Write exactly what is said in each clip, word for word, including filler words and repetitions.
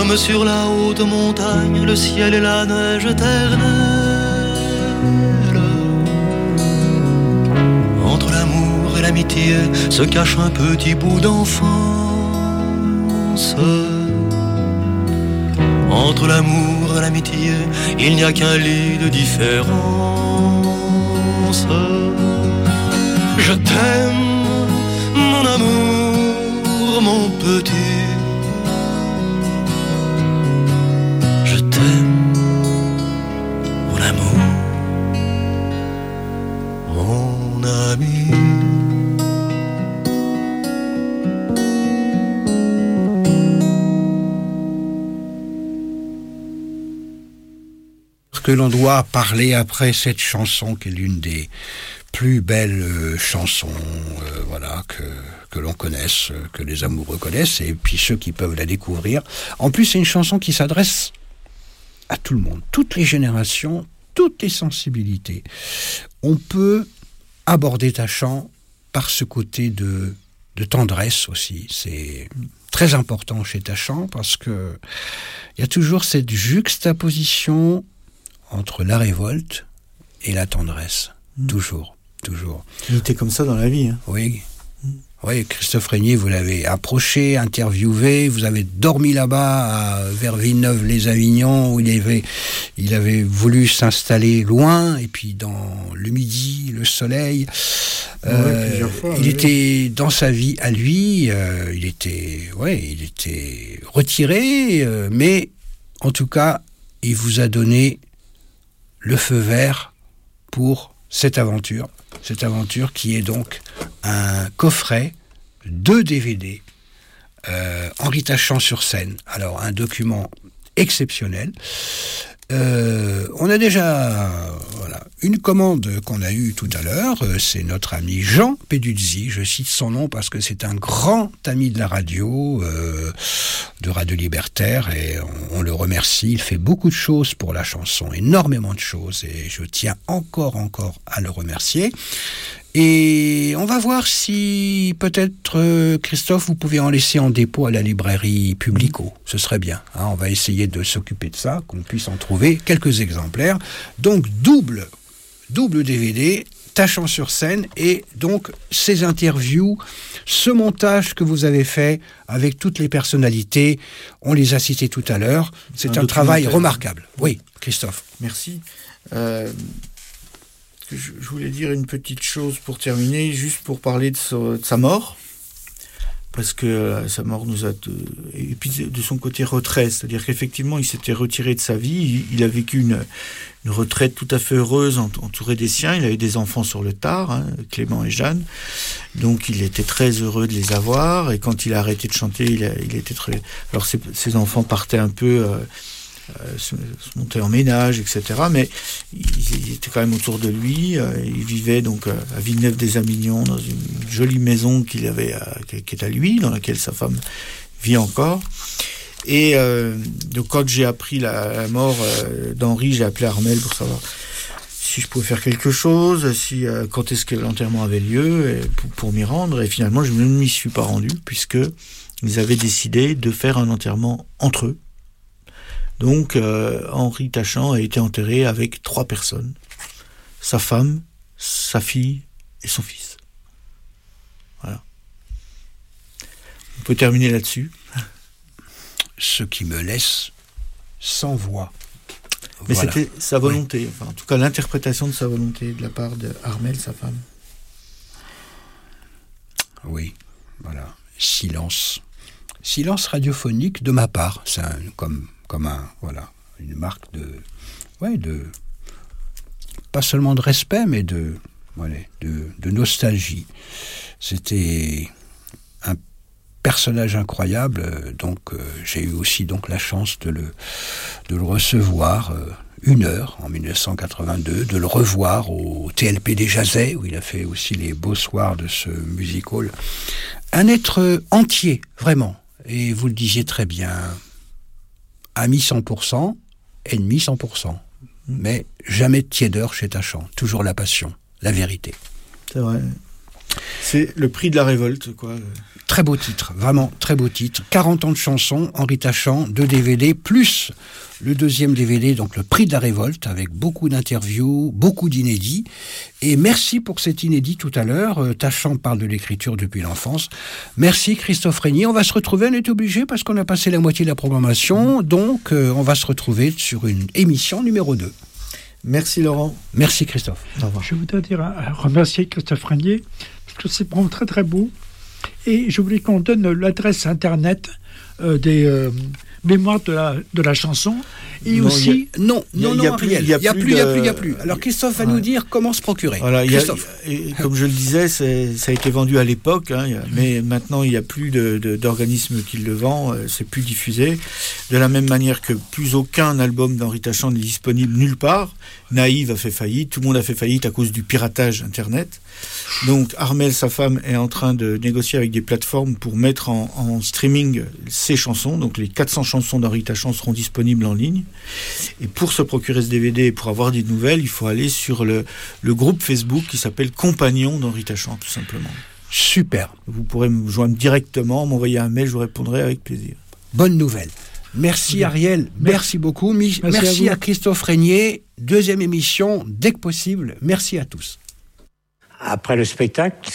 Comme sur la haute montagne, le ciel et la neige éternelle. Entre l'amour et l'amitié se cache un petit bout d'enfance. Entre l'amour et l'amitié, il n'y a qu'un lit de différence. Je t'aime, mon amour, mon petit. Je t'aime, mon amour, mon ami. Que l'on doit parler après cette chanson qui est l'une des plus belles euh, chansons euh, voilà, que, que l'on connaisse, euh, que les amoureux connaissent, et puis ceux qui peuvent la découvrir. En plus, c'est une chanson qui s'adresse à tout le monde, toutes les générations, toutes les sensibilités. On peut aborder Tachant par ce côté de, de tendresse aussi. C'est très important chez Tachant parce que il y a toujours cette juxtaposition entre la révolte et la tendresse. Mmh. Toujours, toujours. Il était comme ça dans la vie. Hein. Oui. Mmh. Oui, Christophe Régnier, vous l'avez approché, interviewé, vous avez dormi là-bas, à, vers Villeneuve-les-Avignon, où il avait, il avait voulu s'installer loin, et puis dans le midi, le soleil. Ouais, euh, fois, il oui. était dans sa vie à lui, euh, il était, ouais, il était retiré, euh, mais en tout cas, il vous a donné le feu vert pour cette aventure, cette aventure qui est donc un coffret, deux D V D, euh, Henri Tachant sur scène. Alors, un document exceptionnel. Euh, on a déjà voilà, une commande qu'on a eue tout à l'heure, euh, c'est notre ami Jean Peduzzi, je cite son nom parce que c'est un grand ami de la radio, euh, de Radio Libertaire, et on, on le remercie, il fait beaucoup de choses pour la chanson, énormément de choses, et je tiens encore, encore à le remercier. Et on va voir si peut-être, euh, Christophe, vous pouvez en laisser en dépôt à la librairie Publico. Ce serait bien. Hein, on va essayer de s'occuper de ça, qu'on puisse en trouver quelques exemplaires. Donc, double, double D V D, Tachant sur scène, et donc ces interviews, ce montage que vous avez fait avec toutes les personnalités, on les a cités tout à l'heure. C'est un, un travail remarquable. Oui, Christophe. Merci. Euh... Je voulais dire une petite chose pour terminer, juste pour parler de, so, de sa mort, parce que euh, sa mort nous a... De, et puis de son côté retrait, c'est-à-dire qu'effectivement, il s'était retiré de sa vie, il, il a vécu une, une retraite tout à fait heureuse, entouré des siens, il avait des enfants sur le tard, hein, Clément et Jeanne, donc il était très heureux de les avoir, et quand il a arrêté de chanter, il, a, il était très... Alors ses, ses enfants partaient un peu... Euh, Euh, se, se monter en ménage, et cetera. Mais il, il était quand même autour de lui. Euh, il vivait donc euh, à Villeneuve-des-Avignon dans une jolie maison qu'il avait, euh, qui est à lui, dans laquelle sa femme vit encore. Et euh, donc quand j'ai appris la, la mort euh, d'Henri, j'ai appelé Armel pour savoir si je pouvais faire quelque chose, si euh, quand est-ce que l'enterrement avait lieu, et pour, pour m'y rendre. Et finalement, je ne m'y suis pas rendu puisque ils avaient décidé de faire un enterrement entre eux. Donc, euh, Henri Tachant a été enterré avec trois personnes. Sa femme, sa fille et son fils. Voilà. On peut terminer là-dessus. Ce qui me laisse sans voix. Mais voilà. C'était sa volonté, oui. Enfin, en tout cas l'interprétation de sa volonté de la part d'Armel, sa femme. Oui, voilà. Silence. Silence radiophonique de ma part. C'est un, comme... comme un, voilà, une marque de, ouais, de, pas seulement de respect, mais de, voilà, de, de nostalgie. C'était un personnage incroyable, donc euh, j'ai eu aussi donc la chance de le, de le recevoir euh, une heure en dix-neuf cent quatre-vingt-deux, de le revoir au T L P des Jazets, où il a fait aussi les beaux soirs de ce music hall. Un être entier, vraiment, et vous le disiez très bien, ami cent pour cent, ennemi cent pour cent. Mais jamais de tiédeur chez Tachant. Toujours la passion, la vérité. C'est vrai. C'est le prix de la révolte, quoi. Très beau titre, vraiment très beau titre. quarante ans de chansons, Henri Tachant, deux D V D, plus le deuxième D V D, donc le prix de la révolte, avec beaucoup d'interviews, beaucoup d'inédits. Et merci pour cet inédit tout à l'heure. Euh, Tachant parle de l'écriture depuis l'enfance. Merci Christophe Régnier. On va se retrouver, on est obligé parce qu'on a passé la moitié de la programmation. Donc euh, on va se retrouver sur une émission numéro deux. Merci Laurent. Merci Christophe. Au revoir. Je voudrais dire, remercier Christophe Régnier, parce que c'est vraiment très très beau. Et je voulais qu'on donne l'adresse internet euh, des euh, mémoires de la, de la chanson. Et non, aussi... A, non, non, non, Ariel, il n'y a, a plus, il n'y a plus, il n'y a plus. Alors Christophe va ouais. nous dire comment se procurer. Voilà, Christophe. Y a, et, comme je le disais, c'est, ça a été vendu à l'époque, hein, a, mais maintenant il n'y a plus de, de, d'organisme qui le vend, euh, c'est plus diffusé. De la même manière que plus aucun album d'Henri Tachant n'est disponible nulle part. Naïve a fait faillite, tout le monde a fait faillite à cause du piratage Internet. Donc Armel, sa femme, est en train de négocier avec des plateformes pour mettre en, en streaming ses chansons. Donc les quatre cents chansons d'Henri Tachant seront disponibles en ligne. Et pour se procurer ce D V D et pour avoir des nouvelles, il faut aller sur le, le groupe Facebook qui s'appelle Compagnons d'Henri Tachant, tout simplement. Super. Vous pourrez me joindre directement, m'envoyer un mail, je vous répondrai avec plaisir. Bonne nouvelle. Merci Ariel, merci, merci beaucoup. Merci, merci à, à Christophe Régnier. Deuxième émission, dès que possible. Merci à tous. Après le spectacle...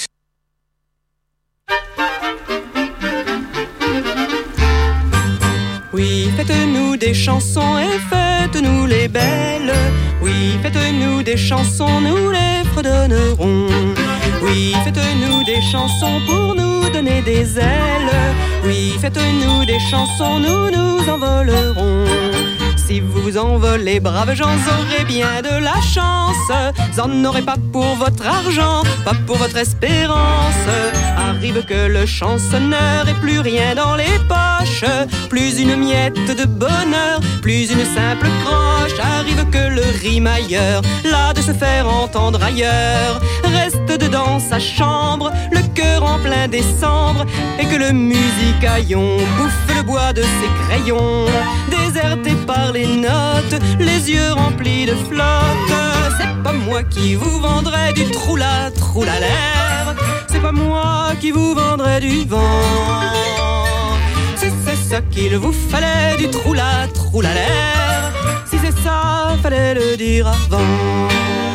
Oui, faites-nous des chansons et faites-nous les belles. Oui, faites-nous des chansons, nous les fredonnerons. Oui, faites-nous des chansons pour nous donner des ailes. Oui, faites-nous des chansons, nous nous envolerons. Si vous envolez, braves gens, aurez bien de la chance. Vous en aurez pas pour votre argent, pas pour votre espérance. Arrive que le chansonneur ait plus rien dans les poches, plus une miette de bonheur, plus une simple croche. Arrive que le rimailleur, là de se faire entendre ailleurs, reste dedans sa chambre, le cœur en plein décembre, et que le musicaillon bouffe le bois de ses crayons, déserté par les notes, les yeux remplis de flotte. C'est pas moi qui vous vendrai du troula troula l'air, c'est pas moi qui vous vendrai du vent. Si c'est ça qu'il vous fallait, du troula troula l'air, si c'est ça, fallait le dire avant.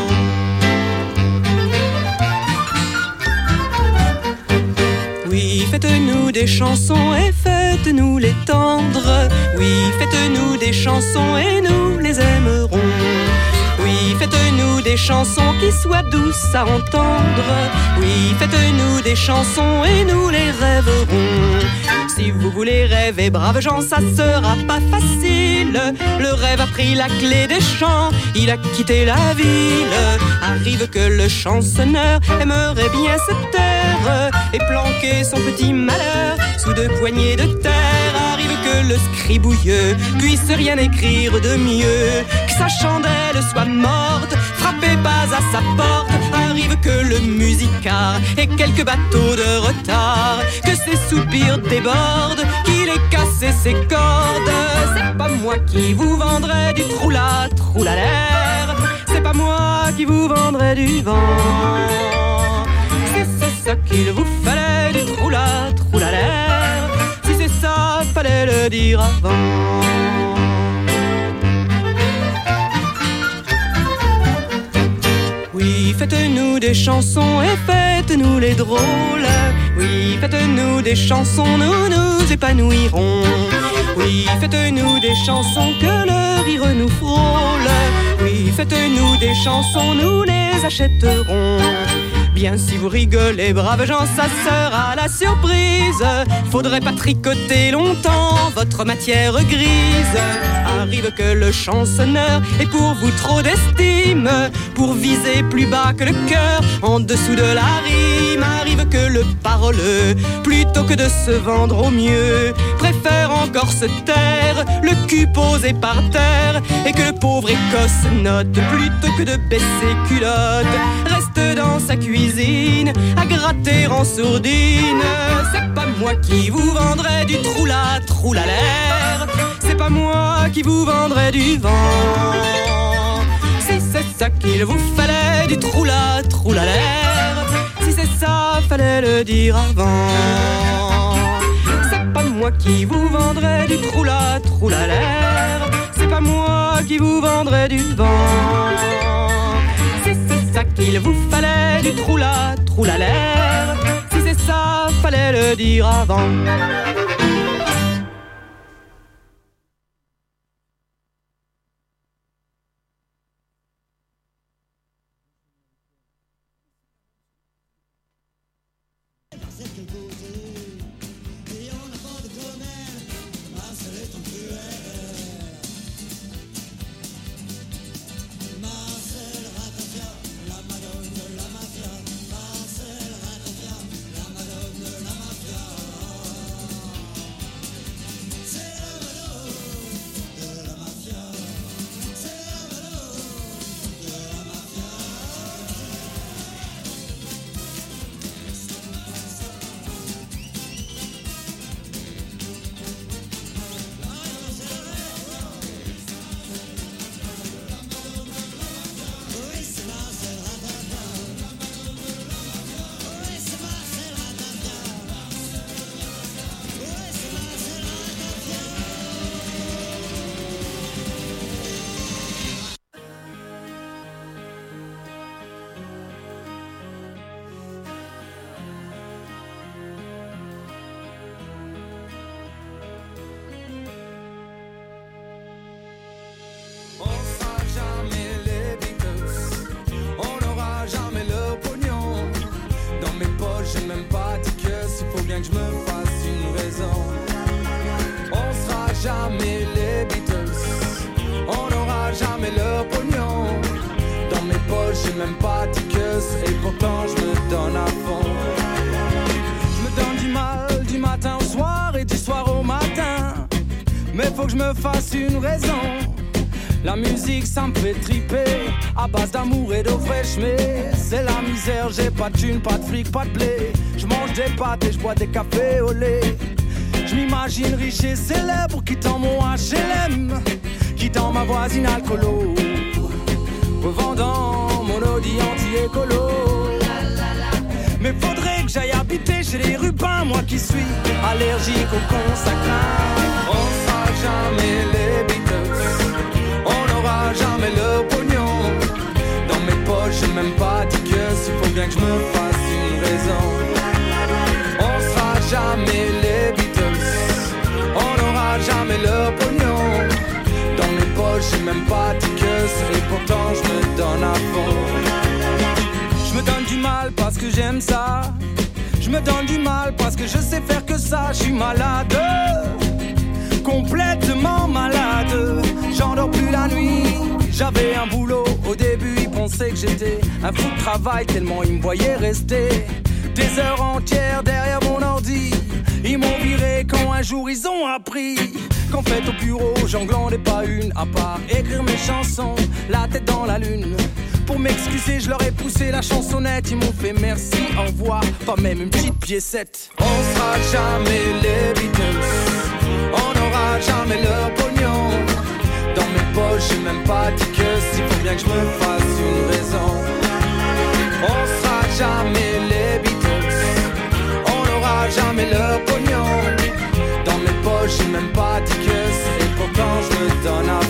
Oui, faites-nous des chansons et faites-nous les tendre. Oui, faites-nous des chansons et nous les aimerons. Oui, faites-nous des chansons qui soient douces à entendre. Oui, faites-nous des chansons et nous les rêverons. Si vous voulez rêver, braves gens, ça sera pas facile. Le rêve a pris la clé des champs, il a quitté la ville. Arrive que le chansonneur aimerait bien se taire et planquer son petit malheur sous deux poignées de terre. Arrive que le scribouilleux puisse rien écrire de mieux, que sa chandelle soit morte, frappez pas à sa porte. Arrive que le musicard ait quelques bateaux de retard, que ses soupirs débordent, qu'il ait cassé ses cordes. C'est pas moi qui vous vendrai du troula troula l'air, c'est pas moi qui vous vendrai du vent. Si c'est ça qu'il vous fallait, du troula troula l'air, si c'est ça, fallait le dire avant. Oui, faites-nous des chansons et faites-nous les drôles. Oui, faites-nous des chansons, nous nous épanouirons. Oui, faites-nous des chansons que le rire nous frôle. Oui, faites-nous des chansons, nous les achèterons. Bien si vous rigolez, braves gens, ça sera la surprise. Faudrait pas tricoter longtemps votre matière grise. Arrive que le chansonneur ait pour vous trop d'estime, pour viser plus bas que le cœur, en dessous de la rime. Arrive que le paroleux, plutôt que de se vendre au mieux, préfère encore se taire, le cul posé par terre, et que le pauvre Écosse note, plutôt que de baisser culotte, reste dans sa cuisine à gratter en sourdine. C'est pas moi qui vous vendrai du troula troula l'air, c'est pas moi qui vous vendrai du vent. Si c'est ça qu'il vous fallait, du troula troula l'air, si c'est c'est ça, fallait le dire avant. C'est pas moi qui vous vendrai du troula troula l'air, c'est pas moi qui vous vendrai du vent. Si c'est ça qu'il vous fallait du troula troula l'air, si c'est ça, fallait le dire avant. Que je me fasse une raison. On sera jamais les Beatles, on n'aura jamais le pognon. Dans mes poches j'ai même pas tickets, et pourtant je me donne à fond. Je me donne du mal du matin au soir et du soir au matin, mais faut que je me fasse une raison. La musique ça me fait triper, à base d'amour et d'eau fraîche, mais c'est la misère, j'ai pas de thune, pas de fric, pas de blé. Je mange des pâtes et je bois des cafés au lait. Je m'imagine riche et célèbre, quittant mon H L M, quittant ma voisine alcoolo, revendant mon Audi anti-écolo. Mais faudrait que j'aille habiter chez les Rubins, moi qui suis allergique au consacrat. On sera jamais les Beatles, on n'aura jamais le pognon. Dans mes poches j'ai même pas dit que s'il faut bien que je me fasse une raison. On sera jamais les Beatles, on n'aura jamais le pognon. Dans mes poches j'ai même pas dit que, et pourtant je me donne à fond. Je me donne du mal parce que j'aime ça, je me donne du mal parce que je sais faire que ça. Je suis malade, complètement malade, j'endors plus la nuit. J'avais un boulot, au début ils pensaient que j'étais un fou de travail, tellement ils me voyaient rester des heures entières derrière mon ordi. Ils m'ont viré quand un jour ils ont appris qu'en fait au bureau j'en glandais pas une, à part écrire mes chansons, la tête dans la lune. Pour m'excuser je leur ai poussé la chansonnette, ils m'ont fait merci, au revoir, pas même une petite piécette. On sera jamais les Beatles, on n'aura jamais le pognon. Dans mes poches j'ai même pas dit que s'il faut bien que je me fasse une raison. On sera jamais les Beatles, on n'aura jamais le pognon. Dans mes poches j'ai même pas dit que, et pourtant je me donne à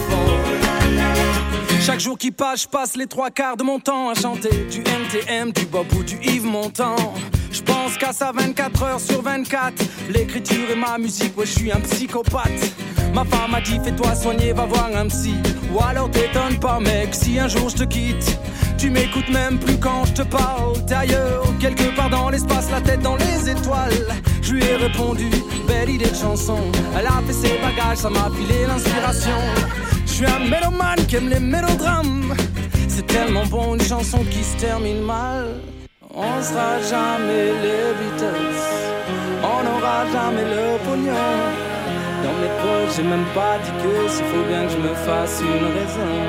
fond. Chaque jour qui passe je passe les trois quarts de mon temps à chanter du M T M, du Bob ou du Yves Montand. Je pense qu'à ça vingt-quatre heures sur vingt-quatre, l'écriture et ma musique, ouais je suis un psychopathe. Ma femme m'a dit fais-toi soigner, va voir un psy. Ou alors t'étonnes pas mec, si un jour je te quitte, tu m'écoutes même plus quand je te parle. T'es ailleurs, quelque part dans l'espace, la tête dans les étoiles. Je lui ai répondu, belle idée de chanson. Elle a fait ses bagages, ça m'a filé l'inspiration. Je suis un mélomane qui aime les mélodrames. C'est tellement bon une chanson qui se termine mal. On sera jamais les Beatles, on n'aura jamais le pognon. Dans mes poches j'ai même pas dit que s'il faut bien que je me fasse une raison.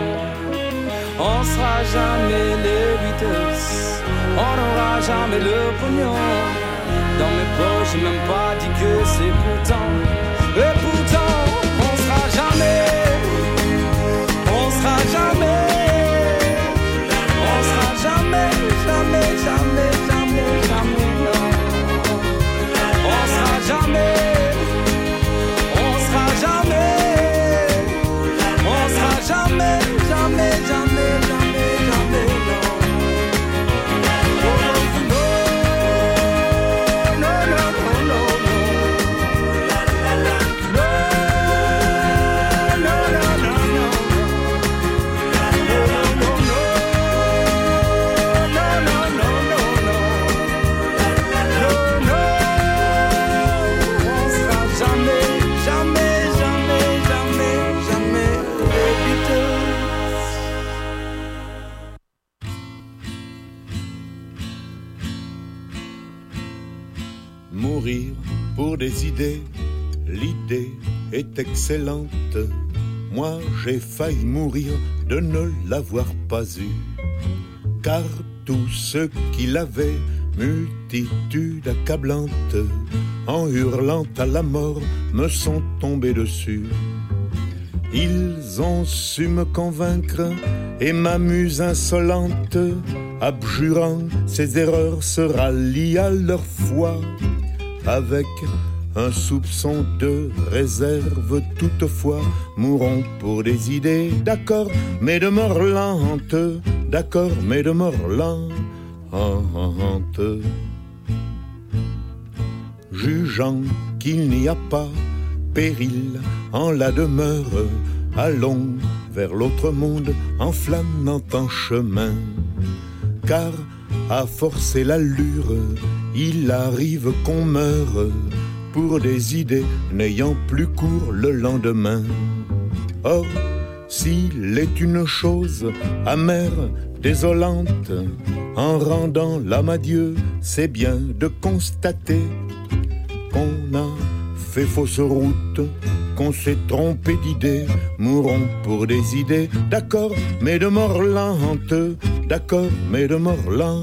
On sera jamais les Beatles, on n'aura jamais le pognon. Dans mes poches j'ai même pas dit que c'est pourtant. Et pourtant on sera jamais, on sera jamais, on sera jamais, jamais, jamais, jamais, jamais. des idées, l'idée est excellente. Moi j'ai failli mourir de ne l'avoir pas eue, car tous ceux qui l'avaient, multitude accablante, en hurlant à la mort, me sont tombés dessus. Ils ont su me convaincre et ma muse insolente, abjurant ses erreurs, se rallient à leur foi, avec un soupçon de réserve toutefois, mourront pour des idées, d'accord, mais de mort lente, d'accord, mais de mort lente. Jugeant qu'il n'y a pas péril en la demeure, allons vers l'autre monde en flânant en chemin, car à forcer l'allure, il arrive qu'on meure pour des idées n'ayant plus cours le lendemain. Or, s'il est une chose amère, désolante, en rendant l'âme à Dieu, c'est bien de constater qu'on a fait fausse route, qu'on s'est trompé d'idées, mourons pour des idées, d'accord, mais de mort lente, d'accord, mais de mort lente.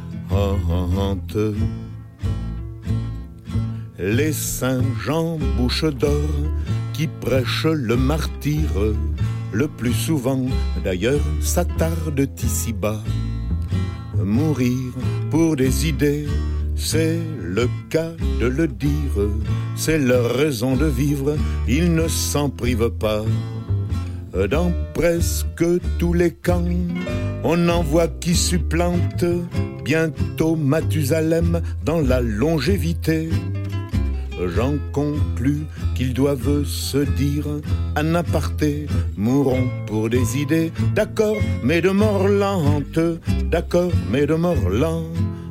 Les saints Jean bouche d'or qui prêchent le martyre, le plus souvent d'ailleurs s'attardent ici-bas. Mourir pour des idées, c'est le cas de le dire, c'est leur raison de vivre, ils ne s'en privent pas. Dans presque tous les camps, on en voit qui supplantent bientôt Mathusalem dans la longévité. J'en conclus qu'ils doivent se dire en aparté, mourons pour des idées, d'accord, mais de mort lente, d'accord, mais de mort lente.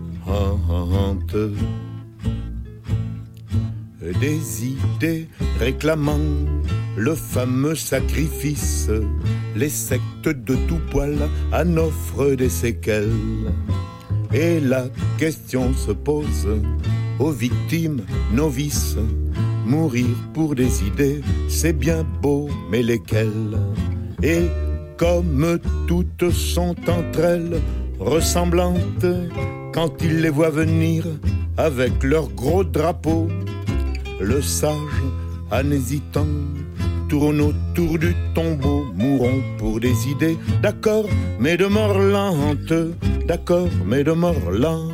Des idées réclamant le fameux sacrifice, les sectes de tout poil en offrent des séquelles. Et la question se pose aux victimes novices, mourir pour des idées, c'est bien beau, mais lesquelles? Et comme toutes sont entre elles ressemblantes, quand ils les voient venir avec leurs gros drapeaux, le sage, en hésitant, tourne autour du tombeau, mourons pour des idées, d'accord, mais de mort lente, d'accord, mais de mort lente.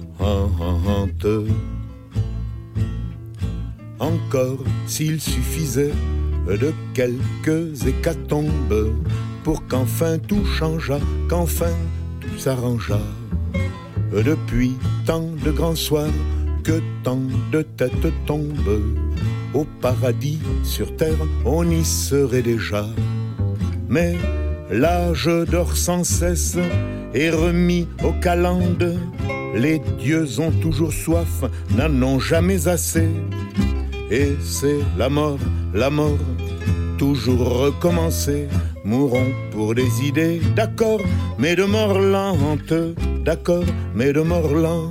Encore s'il suffisait de quelques hécatombes pour qu'enfin tout changeât, qu'enfin tout s'arrangeât. Depuis tant de grands soirs que tant de têtes tombent, au paradis sur terre on y serait déjà. Mais l'âge dort sans cesse et remis aux calendes, les dieux ont toujours soif, n'en ont jamais assez. Et c'est la mort, la mort, toujours recommencer. Mourons pour des idées, d'accord, mais de mort lente, d'accord, mais de mort lente.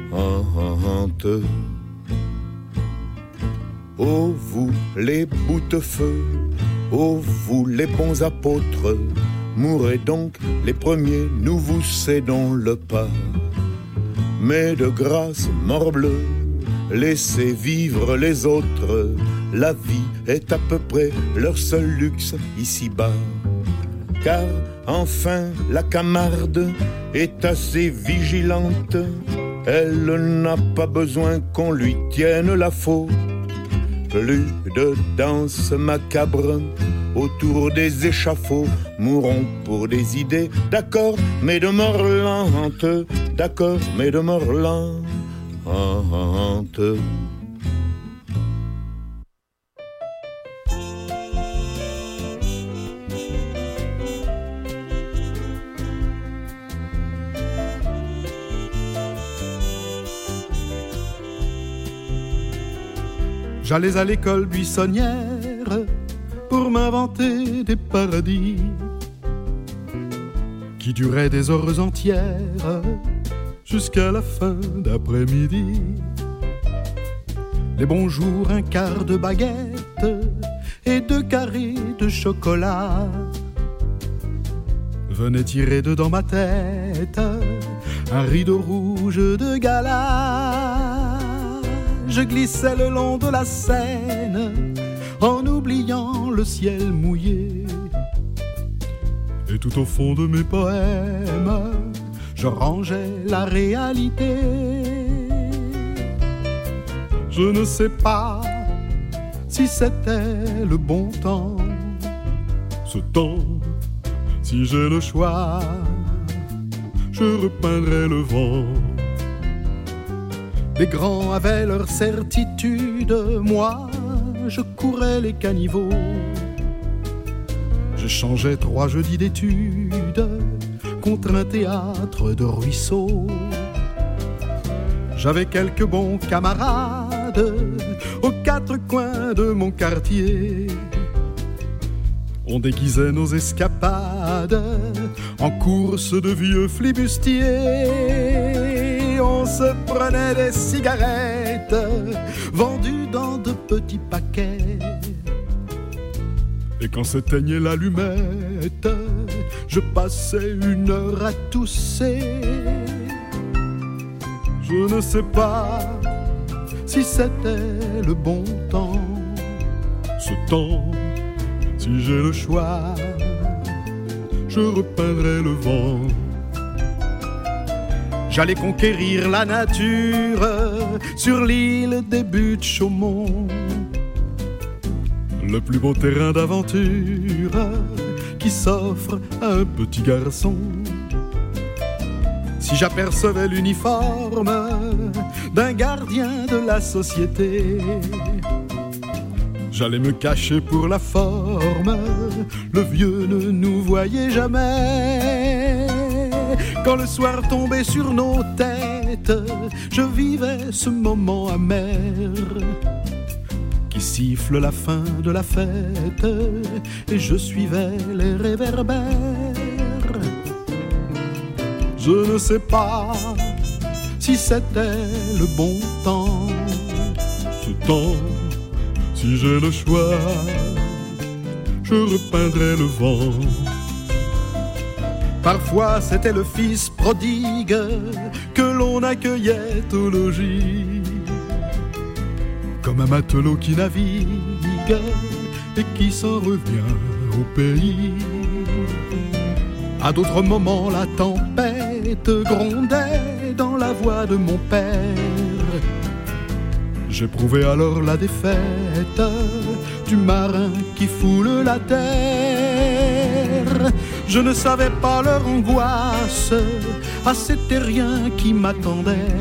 Oh vous les boutefeux, oh vous les bons apôtres, mourrez donc les premiers, nous vous cédons le pas. Mais de grâce, morbleu, laissez vivre les autres, la vie est à peu près leur seul luxe ici-bas. Car enfin la Camarde est assez vigilante, elle n'a pas besoin qu'on lui tienne la faute. Plus de danse macabre autour des échafauds, mourons pour des idées, d'accord, mais de mort lente, d'accord, mais de mort lente. J'allais à l'école buissonnière pour m'inventer des paradis qui duraient des heures entières jusqu'à la fin d'après-midi. Les bons jours, un quart de baguette et deux carrés de chocolat venaient tirer dedans ma tête un rideau rouge de gala. Je glissais le long de la Seine en oubliant le ciel mouillé. Et tout au fond de mes poèmes, je rangeais la réalité. Je ne sais pas si c'était le bon temps, ce temps, si j'ai le choix, je repeindrai le vent. Les grands avaient leur certitude, moi, je courais les caniveaux. Je changeais trois jeudis d'études contre un théâtre de ruisseaux. J'avais quelques bons camarades aux quatre coins de mon quartier. On déguisait nos escapades en course de vieux flibustiers. On se prenait des cigarettes vendues dans de petits paquets. Et quand s'éteignait l'allumette, je passais une heure à tousser. Je ne sais pas si c'était le bon temps, ce temps, si j'ai le choix, je repeindrai le vent. J'allais conquérir la nature sur l'île des Buttes Chaumont, le plus beau terrain d'aventure qui s'offre à un petit garçon. Si j'apercevais l'uniforme d'un gardien de la société, j'allais me cacher pour la forme, le vieux ne nous voyait jamais. Quand le soir tombait sur nos têtes, je vivais ce moment amer qui siffle la fin de la fête, et je suivais les réverbères. Je ne sais pas si c'était le bon temps, ce temps, si j'ai le choix, je repeindrai le vent. Parfois c'était le fils prodigue que l'on accueillait au logis, comme un matelot qui navigue et qui s'en revient au pays. À d'autres moments la tempête grondait dans la voix de mon père. J'éprouvais alors la défaite du marin qui foule la terre. Je ne savais pas leur angoisse à ces terriens qui m'attendaient.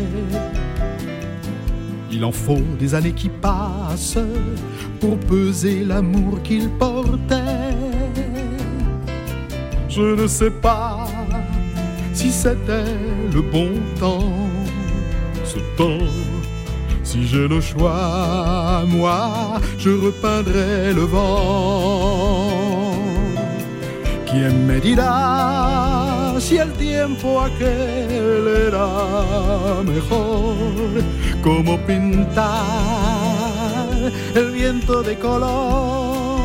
Il en faut des années qui passent pour peser l'amour qu'ils portaient. Je ne sais pas si c'était le bon temps, ce temps, si j'ai le choix, moi, je repeindrai le vent. Quien me dirá si el tiempo aquel era mejor, como pintar el viento de color.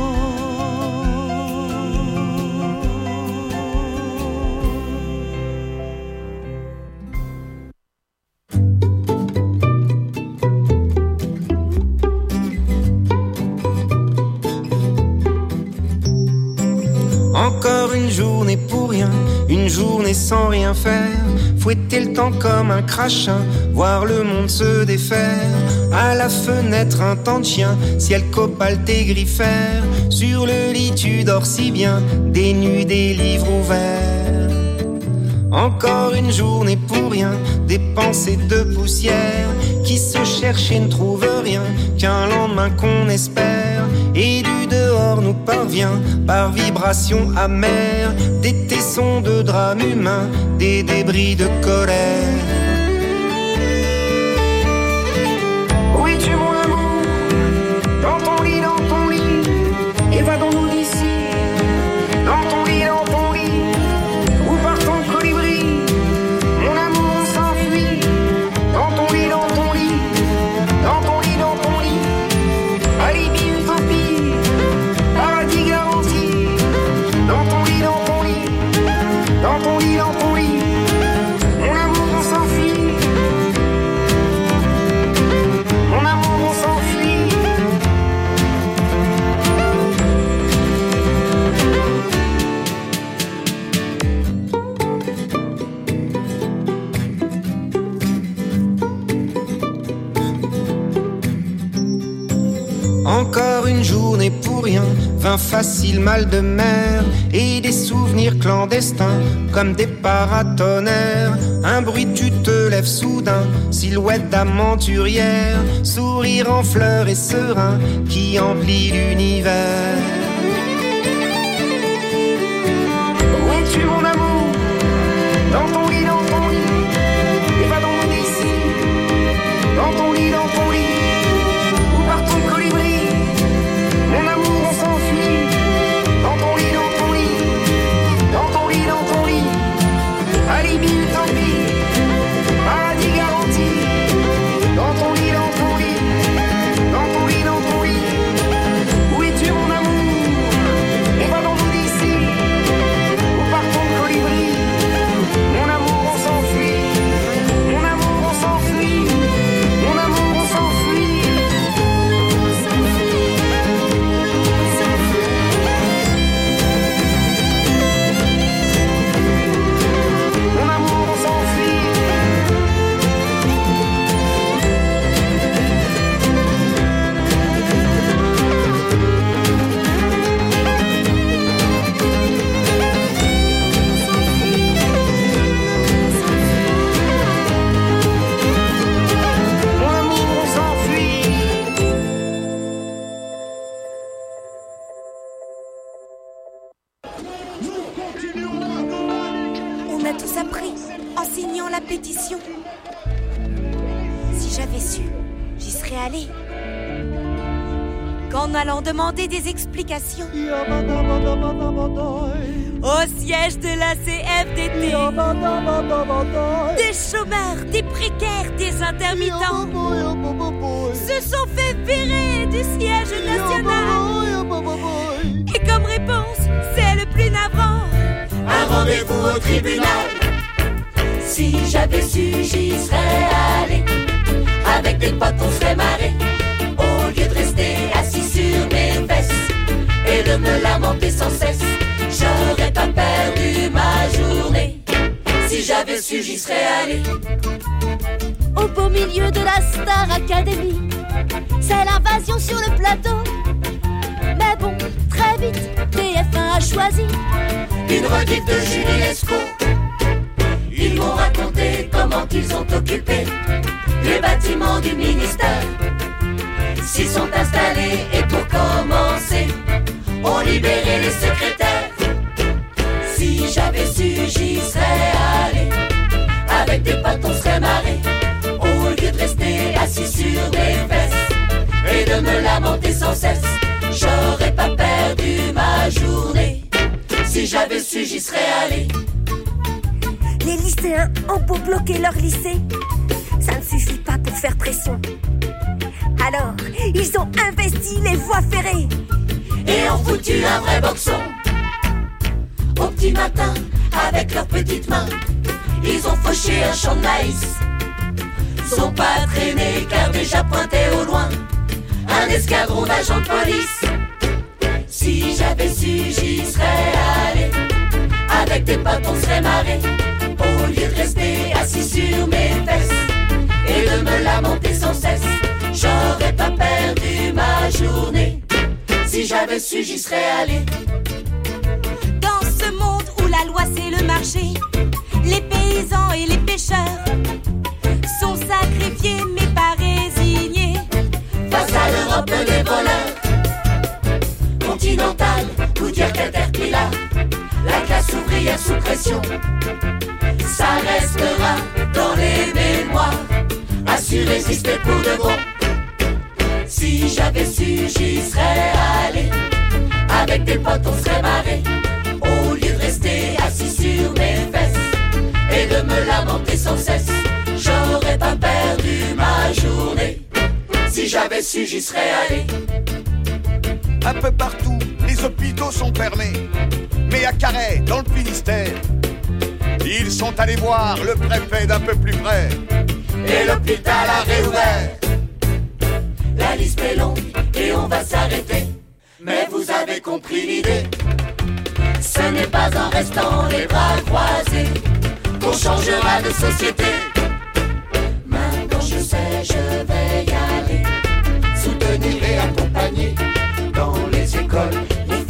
Encore une journée pour rien, une journée sans rien faire, fouetter le temps comme un crachin, voir le monde se défaire. À la fenêtre un temps de chien, ciel copal tes griffères, sur le lit tu dors si bien, des nuits, des livres ouverts. Encore une journée pour rien, des pensées de poussière qui se cherchent et ne trouvent rien, qu'un lendemain qu'on espère. Et du dehors nous parvient par vibration amère des tessons de drame humain, des débris de colère. Où es-tu mon amour? Dans ton lit, dans ton lit, évadons-nous d'ici. Dans ton lit, dans ton lit, où part ton colibri? Mon amour, on s'enfuit. Dans ton lit, dans ton lit, dans ton lit, dans ton lit. vin facile, mal de mer et des souvenirs clandestins comme des paratonnerres. Un bruit, tu te lèves soudain, silhouette d'aventurière, sourire en fleurs et serein qui emplit l'univers. Où es-tu mon amour? Dans ton lit, dans ton lit, et pas dans mon ici. Dans ton lit, dans ton lit, ou par ton colibri. Mon amour, on s'enfuit. Dans ton lit, dans ton lit, dans ton lit, dans ton lit. Alibi, utopie, paradis garanti. Dans ton lit, dans ton lit, dans ton lit, dans ton lit. Où es-tu mon amour? Et pas dans mon ici, ou par ton colibri. Mon amour, on s'enfuit. Mon amour, on s'enfuit. Mon amour, on s'enfuit. Mon amour, on s'enfuit. Mon amour, on s'enfuit. On a tous appris en signant la pétition. Si j'avais su, j'y serais allée. Qu'en allant demander des explications au siège de la C F D T, des chômeurs, des précaires, des intermittents se sont fait virer du siège national. Et comme réponse, c'est le plus navrant: un rendez-vous au tribunal. Si j'avais su, j'y serais allé. Avec des potes, on serait marré. Au lieu de rester assis sur mes fesses et de me lamenter sans cesse, j'aurais pas perdu ma journée. Si j'avais su, j'y serais allé. Au beau milieu de la Star Academy, c'est l'invasion sur le plateau. Mais bon, très vite, T F un a choisi une rediff de Julie Lescaut. Ils m'ont raconté comment ils ont occupé les bâtiments du ministère. S'y sont installés et pour commencer, ont libéré les secrétaires. Si j'avais su, j'y serais allé. Avec des potes, on serait marré. Au lieu de rester assis sur mes fesses et de me lamenter sans cesse, j'aurais pas perdu ma journée. Si j'avais su, j'y serais allé. Les lycéens ont beau bloquer leur lycée, ça ne suffit pas pour faire pression. Alors, ils ont investi les voies ferrées et ont foutu un vrai boxon. Au petit matin, avec leurs petites mains, ils ont fauché un champ de maïs. Sont pas traînés car déjà pointés au loin un escadron d'agents de police. Si j'avais su, j'y serais allé. Avec des potes, on serait marré. Au lieu de rester assis sur mes fesses et de me lamenter sans cesse, j'aurais pas perdu ma journée. Si j'avais su, j'y serais allé. Dans ce monde où la loi c'est le marché, les paysans et les pêcheurs sont sacrifiés mais pas résignés face à l'Europe des voleurs. Continental, ou dire Caterpillar, la classe ouvrière sous pression, ça restera dans les mémoires, a su résister pour de bon. Si j'avais su, j'y serais allé. Avec des potes, on serait marré. Au lieu de rester assis sur mes fesses et de me lamenter sans cesse, j'aurais pas perdu ma journée. Si j'avais su, j'y serais allé. Un peu partout, les hôpitaux sont fermés. Mais à Carhaix, dans le Finistère, ils sont allés voir le préfet d'un peu plus près. Et l'hôpital a réouvert. La liste est longue et on va s'arrêter. Mais vous avez compris l'idée. Ce n'est pas en restant les bras croisés qu'on changera de société. Maintenant je sais, je vais y aller. Soutenir et accompagner dans les écoles, les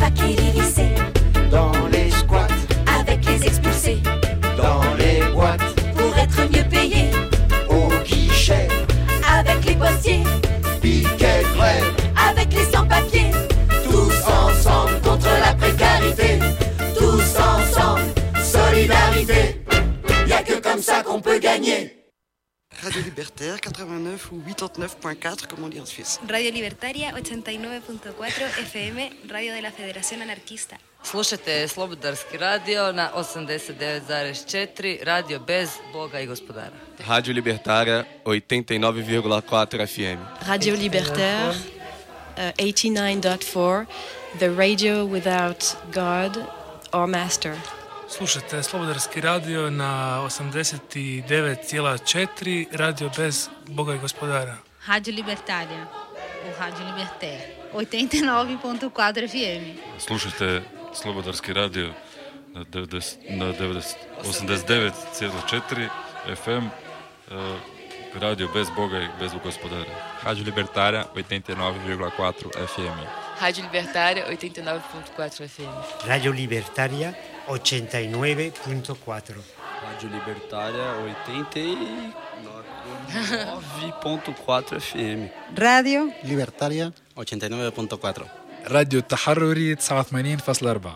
ça qu'on peut gagner. Radio Libertaire quatre-vingt-neuf ou quatre-vingt-neuf point quatre, comme on dit en Suisse. Radio Libertaria ochenta y nueve punto cuatro F M, radio de la Federación Anarquista. Slušajte Slobodarski radio na osamdeset devet zarez četiri, radio bez Boga i gospodara. Radio Libertaria oitenta e nove vírgula quatro F M. Radio Libertaire uh, eighty-nine point four, the radio without God or master. Slušajte Slobodarski radio na osamdeset devet zarez četiri, radio bez Boga i gospodara. Radio Libertaria, o Radio Libertaire, oitenta e nove ponto quatro F M. Slušajte Slobodarski radio na, na osamdeset devet zarez četiri F M, uh, radio bez Boga i bez gospodara. Radio Libertaria oitenta e nove vírgula quatro F M. Radio Libertaria oitenta e nove ponto quatro F M. Radio Libertaria ochenta y nueve punto cuatro. Radio Libertaria oitenta e nove ponto quatro F M. Radio Libertaria ochenta y nueve punto cuatro. راديو التحرري تسعة وثمانين فاصلة أربعة.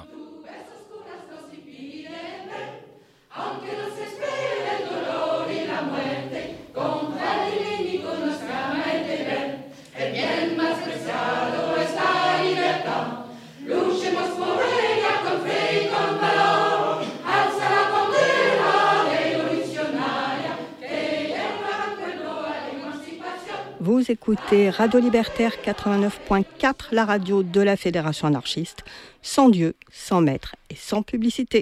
Vous écoutez Radio Libertaire quatre-vingt-neuf point quatre, la radio de la Fédération anarchiste, sans Dieu, sans maître et sans publicité.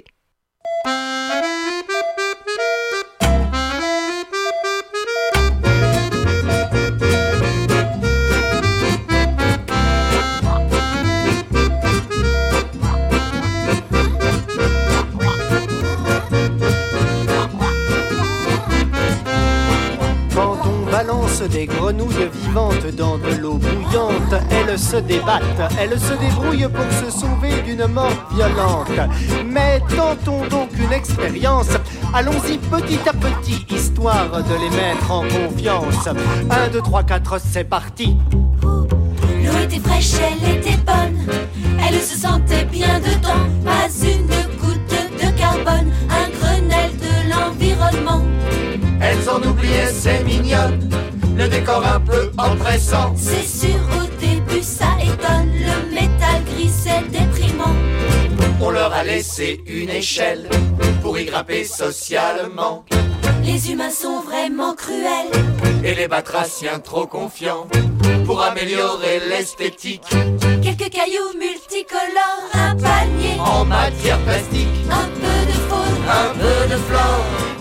Des grenouilles vivantes dans de l'eau bouillante, elles se débattent, elles se débrouillent pour se sauver d'une mort violente. Mais tentons donc une expérience, allons-y petit à petit, histoire de les mettre en confiance. Un, deux, trois, quatre, c'est parti. L'eau était fraîche, elle était bonne, elle se sentait bien dedans. Pas une goutte de carbone, un Grenelle de l'environnement. Elles ont oublié, c'est mignonne, le décor un peu oppressant. C'est sûr, au début ça étonne, le métal gris c'est déprimant. On leur a laissé une échelle pour y grimper socialement. Les humains sont vraiment cruels et les batraciens trop confiants pour améliorer l'esthétique. Quelques cailloux multicolores, un panier en matière plastique, un peu de faune, un peu de flore.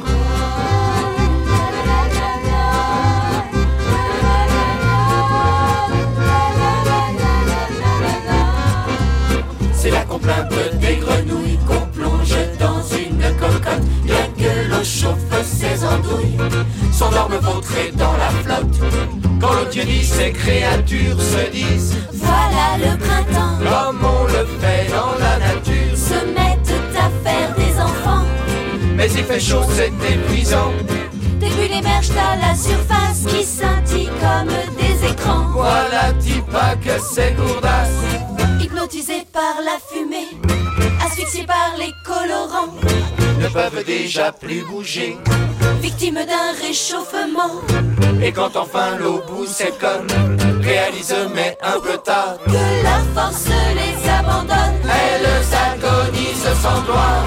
C'est la complainte des grenouilles qu'on plonge dans une cocotte. Bien que l'eau chauffe ses andouilles, s'endorment vautrées dans la flotte. Quand l'eau dit, ces créatures se disent voilà le printemps, comme on le fait dans la nature. Se mettent à faire des enfants, mais il fait chaud, c'est épuisant. Des bulles émergent à la surface qui scintillent comme des écrans. Voilà, dis pas que c'est gourdasse. Hypnotisés par la fumée, asphyxiés par les colorants, ne peuvent déjà plus bouger, victimes d'un réchauffement. Et quand enfin l'eau bout, c'est comme réalise mais un peu tard que la force les abandonne. Elles agonisent sans gloire.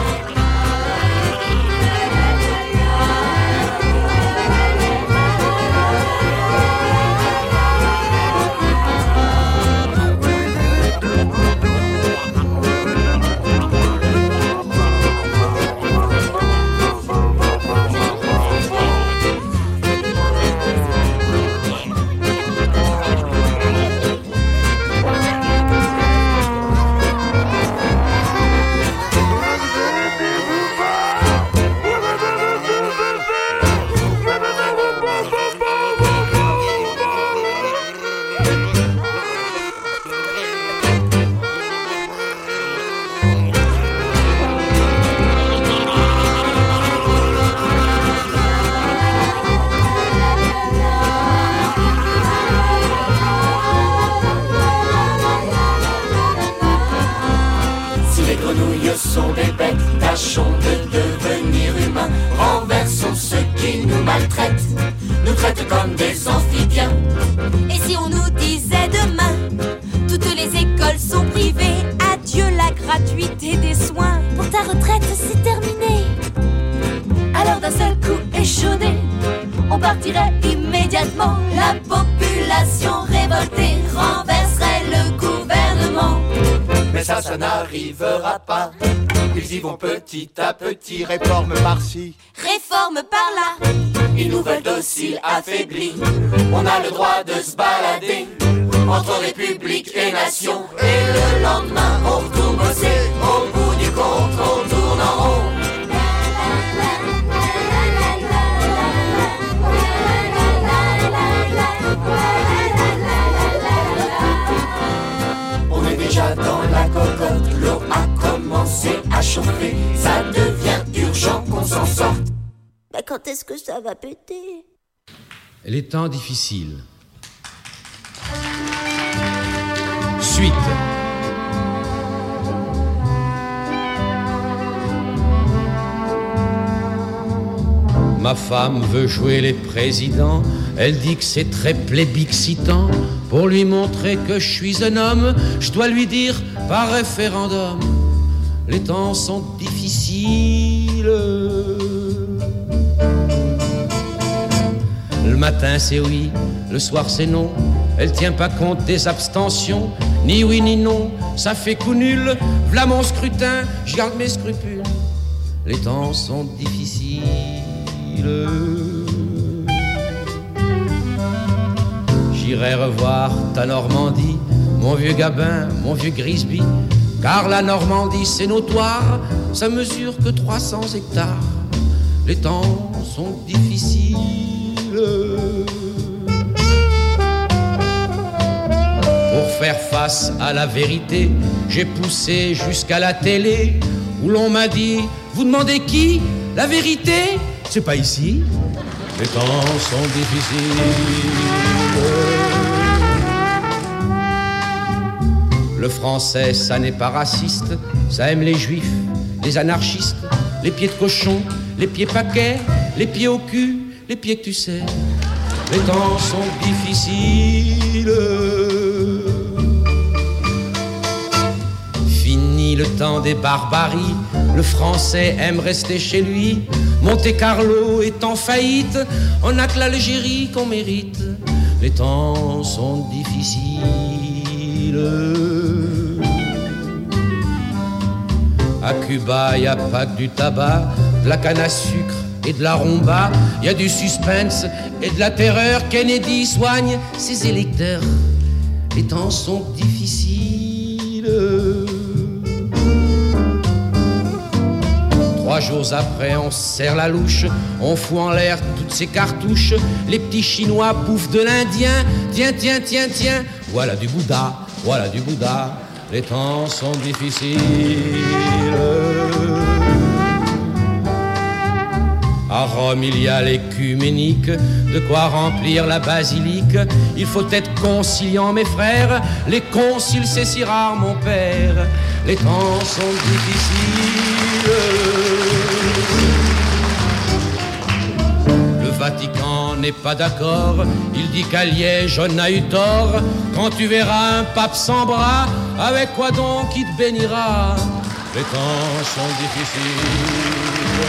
Les grenouilles sont des bêtes, tâchons de devenir humains. Renversons ceux qui nous maltraitent, nous traitent comme des amphibiens. Et si on nous disait demain, toutes les écoles sont privées, adieu la gratuité des soins. Pour ta retraite, c'est terminé. Alors d'un seul coup échaudé, on partirait immédiatement. La population révoltée renverserait le gouvernement. Mais ça, ça n'arrivera pas. Ils y vont petit à petit, réforme par-ci, réforme par-là. Ils nous veulent dociles, affaiblis. On a le droit de se balader entre république et nation. Et le lendemain, on retourne bosser. Au bout du compte, on tourne en rond. On est déjà dans la cocotte, l'eau a commencé à chauffer. Ça devient urgent qu'on s'en sorte. Bah quand est-ce que ça va péter? Les temps difficiles. Suite. Ma femme veut jouer les présidents. Elle dit que c'est très plébiscitant. Pour lui montrer que je suis un homme, je dois lui dire par référendum. Les temps sont difficiles. Le matin c'est oui, le soir c'est non. Elle tient pas compte des abstentions. Ni oui ni non, ça fait coup nul. V'là mon scrutin, je garde mes scrupules. Les temps sont difficiles. J'irai revoir ta Normandie, mon vieux Gabin, mon vieux Grisby. Car la Normandie c'est notoire, ça mesure que trois cents hectares. Les temps sont difficiles. Pour faire face à la vérité, j'ai poussé jusqu'à la télé, où l'on m'a dit, vous demandez qui? La vérité? C'est pas ici. Les temps sont difficiles. Le français, ça n'est pas raciste, ça aime les juifs, les anarchistes, les pieds de cochon, les pieds paquets, les pieds au cul, les pieds que tu sais. Les temps sont difficiles. Fini le temps des barbaries, le français aime rester chez lui. Monte Carlo est en faillite, on n'a que l'Algérie qu'on mérite. Les temps sont difficiles. À Cuba, y a pas que du tabac, de la canne à sucre et de la rumba. Y a du suspense et de la terreur. Kennedy soigne ses électeurs. Les temps sont difficiles. Trois jours après, on serre la louche, on fout en l'air toutes ces cartouches. Les petits Chinois bouffent de l'Indien. Tiens, tiens, tiens, tiens, voilà du Bouddha, voilà du Bouddha. Les temps sont difficiles. À Rome, il y a l'écuménique, de quoi remplir la basilique. Il faut être conciliant, mes frères. Les conciles, c'est si rare, mon père. Les temps sont difficiles. Le Vatican n'est pas d'accord. Il dit qu'à Liège, on a eu tort. Quand tu verras un pape sans bras, avec quoi donc il te bénira? Les temps sont difficiles.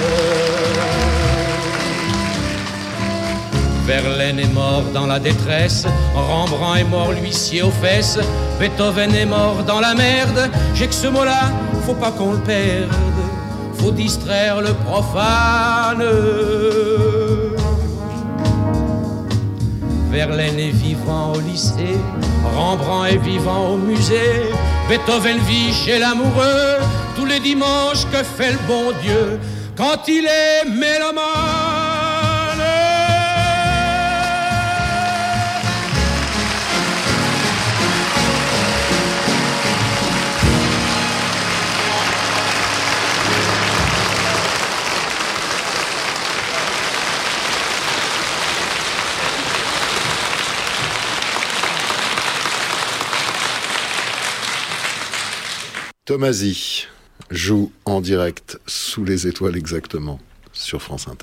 Verlaine est mort dans la détresse, Rembrandt est mort l'huissier aux fesses, Beethoven est mort dans la merde. J'ai que ce mot-là, faut pas qu'on le perde, faut distraire le profane. Verlaine est vivant au lycée, Rembrandt est vivant au musée, Beethoven vit chez l'amoureux, tous les dimanches que fait le bon Dieu, quand il est mélomane. Tomasi, joue en direct sous les étoiles exactement sur France Inter.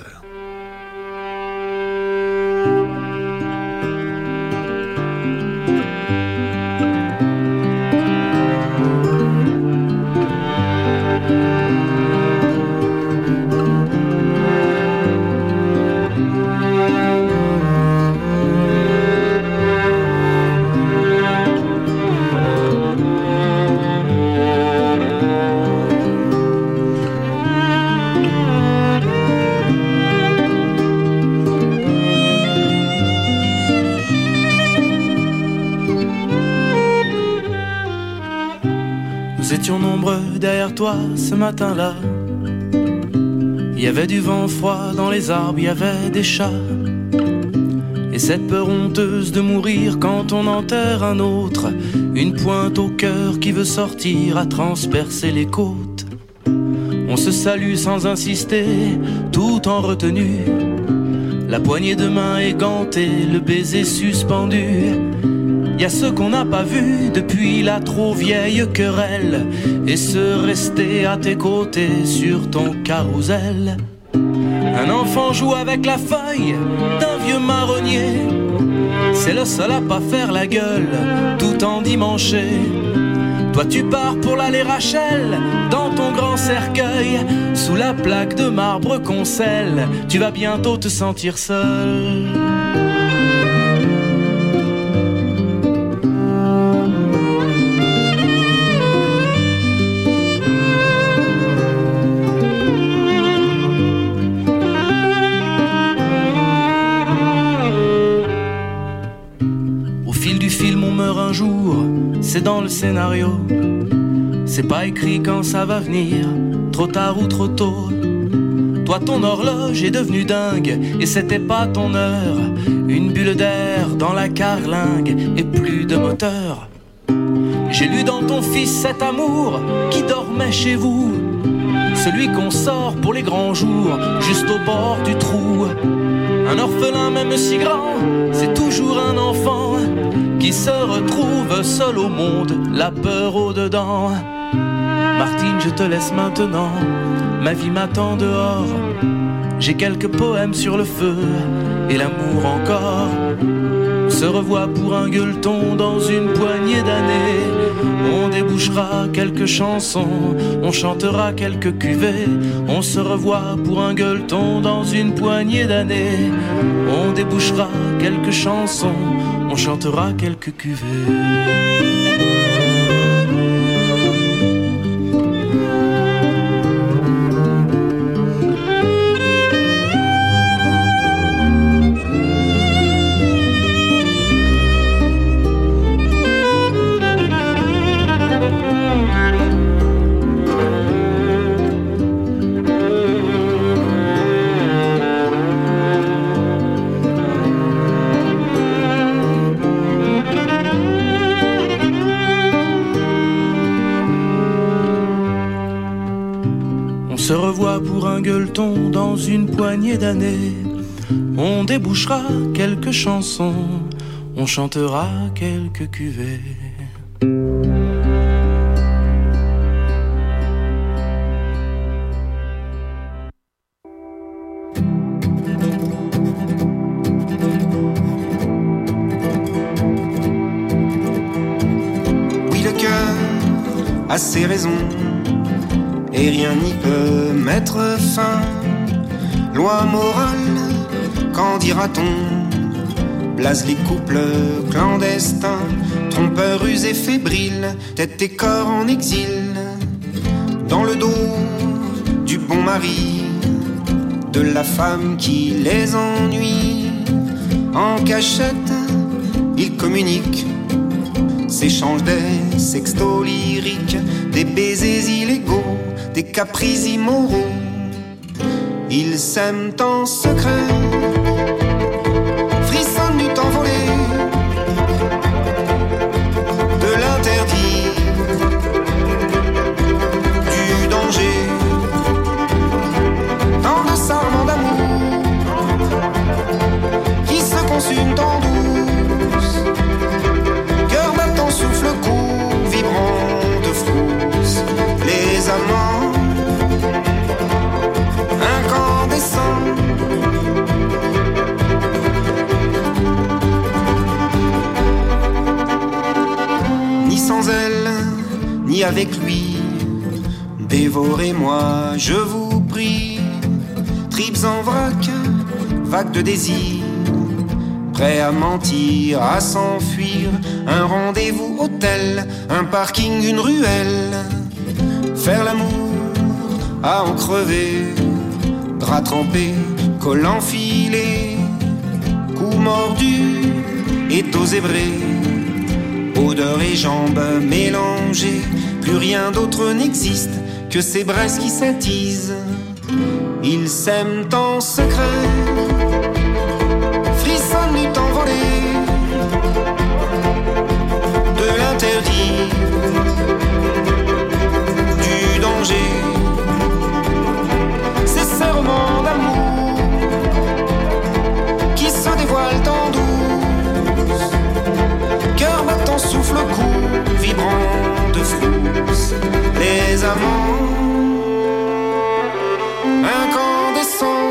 Nous étions nombreux derrière toi ce matin-là. Il y avait du vent froid dans les arbres, il y avait des chats. Et cette peur honteuse de mourir quand on enterre un autre, une pointe au cœur qui veut sortir à transpercer les côtes. On se salue sans insister, tout en retenue. La poignée de main égantée, le baiser suspendu. Y a ceux qu'on n'a pas vus depuis la trop vieille querelle, et ceux restés à tes côtés sur ton carrousel. Un enfant joue avec la feuille d'un vieux marronnier. C'est le seul à pas faire la gueule tout endimanché. Toi tu pars pour l'aller Rachel dans ton grand cercueil, sous la plaque de marbre qu'on scelle. Tu vas bientôt te sentir seul. Un jour, c'est dans le scénario. C'est pas écrit quand ça va venir, trop tard ou trop tôt. Toi ton horloge est devenue dingue, et c'était pas ton heure. Une bulle d'air dans la carlingue et plus de moteur. J'ai lu dans ton fils cet amour qui dormait chez vous, celui qu'on sort pour les grands jours, juste au bord du trou. Un orphelin même si grand, c'est toujours un enfant qui se retrouve seul au monde, la peur au-dedans. Martine, je te laisse maintenant, ma vie m'attend dehors. J'ai quelques poèmes sur le feu et l'amour encore. On se revoit pour un gueuleton dans une poignée d'années. On débouchera quelques chansons, on chantera quelques cuvées. On se revoit pour un gueuleton dans une poignée d'années. On débouchera quelques chansons, on chantera quelques cuvées. On se revoit pour un gueuleton dans une poignée d'années. On débouchera quelques chansons, on chantera quelques cuvées. Oui, le cœur a ses raisons, et rien n'y peut mettre fin. Loi morale, qu'en dira-t-on? Blase les couples clandestins, trompeurs usés fébriles, tête et corps en exil. Dans le dos du bon mari, de la femme qui les ennuie. En cachette, ils communiquent, s'échangent des sextos lyriques, des baisers illégaux, des caprices immoraux. Ils s'aiment en secret, frissonnent du temps volé, de l'interdit, du danger, dans de sarments d'amour qui se consument en douce. Cœur battant, souffle court, vibrant de frousse, les amants l'amour et moi, je vous prie. Tripes en vrac, vagues de désir, prêt à mentir, à s'enfuir. Un rendez-vous hôtel, un parking, une ruelle. Faire l'amour, à en crever. Drap trempé, col enfilé, cou mordu, étau zébré. Odeur et jambes mélangées, plus rien d'autre n'existe que ces braises qui s'attisent. Ils s'aiment en secret, frissonnent nuit envolée de l'interdit, du danger. Ces serments d'amour qui se dévoilent en douce, cœur battant, souffle court, vibrant de frousse. Les amants incandescents,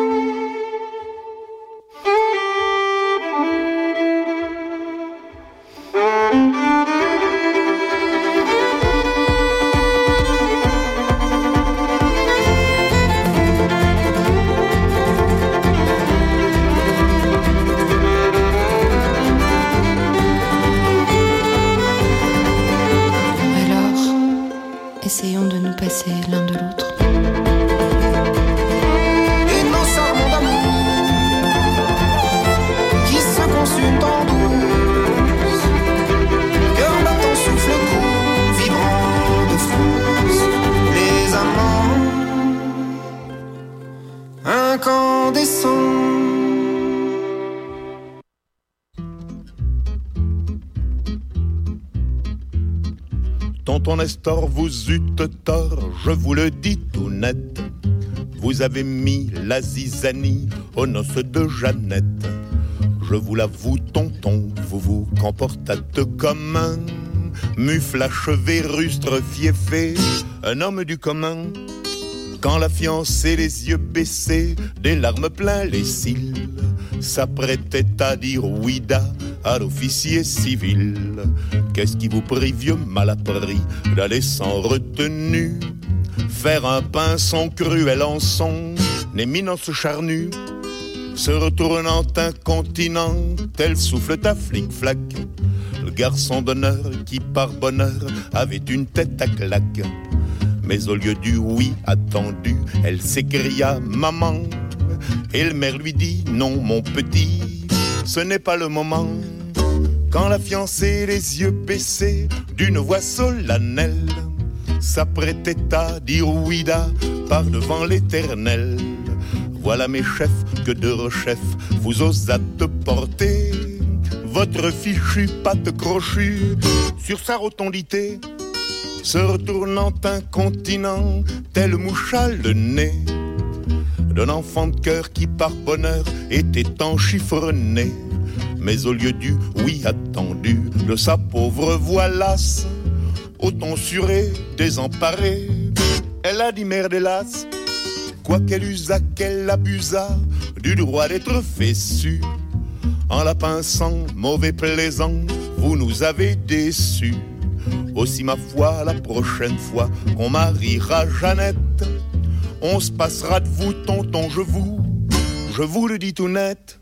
essayons de nous passer l'un de l'autre. Et nos serments d'amour qui se consument en douce, cœur battant, souffle court, vibrant de frousse. Les amants incandescents. Tonton Nestor, vous eûtes tort, je vous le dis tout net. Vous avez mis la zizanie aux noces de Jeannette. Je vous l'avoue, tonton, vous vous comportâtes comme un mufle achevé, rustre, fiefé, un homme du commun. Quand la fiancée, les yeux baissés, des larmes plein les cils, s'apprêtait à dire ouida à l'officier civil. Qu'est-ce qui vous prie, vieux malappris, d'aller sans retenue faire un pinson cruel en son éminence charnue, se retournant incontinent, tel souffle à flic-flac, le garçon d'honneur qui par bonheur avait une tête à claque. Mais au lieu du oui attendu, elle s'écria maman, et le maire lui dit non mon petit, ce n'est pas le moment. Quand la fiancée, les yeux baissés, d'une voix solennelle, s'apprêtait à dire ouida par devant l'éternel. Voilà mes chefs que de rechefs vous osâtes porter votre fichu patte crochue sur sa rotondité, se retournant incontinent, tel mouche à le nez d'un enfant de cœur qui par bonheur était enchiffrené. Mais au lieu du oui attendu de sa pauvre voix lasse, au ton suré, désemparé, elle a dit merde hélas, quoi qu'elle usât, qu'elle abusa du droit d'être fessu. En la pinçant, mauvais plaisant, vous nous avez déçus. Aussi ma foi, la prochaine fois qu'on mariera Jeannette, on se passera de vous, tonton, je vous, je vous le dis tout net.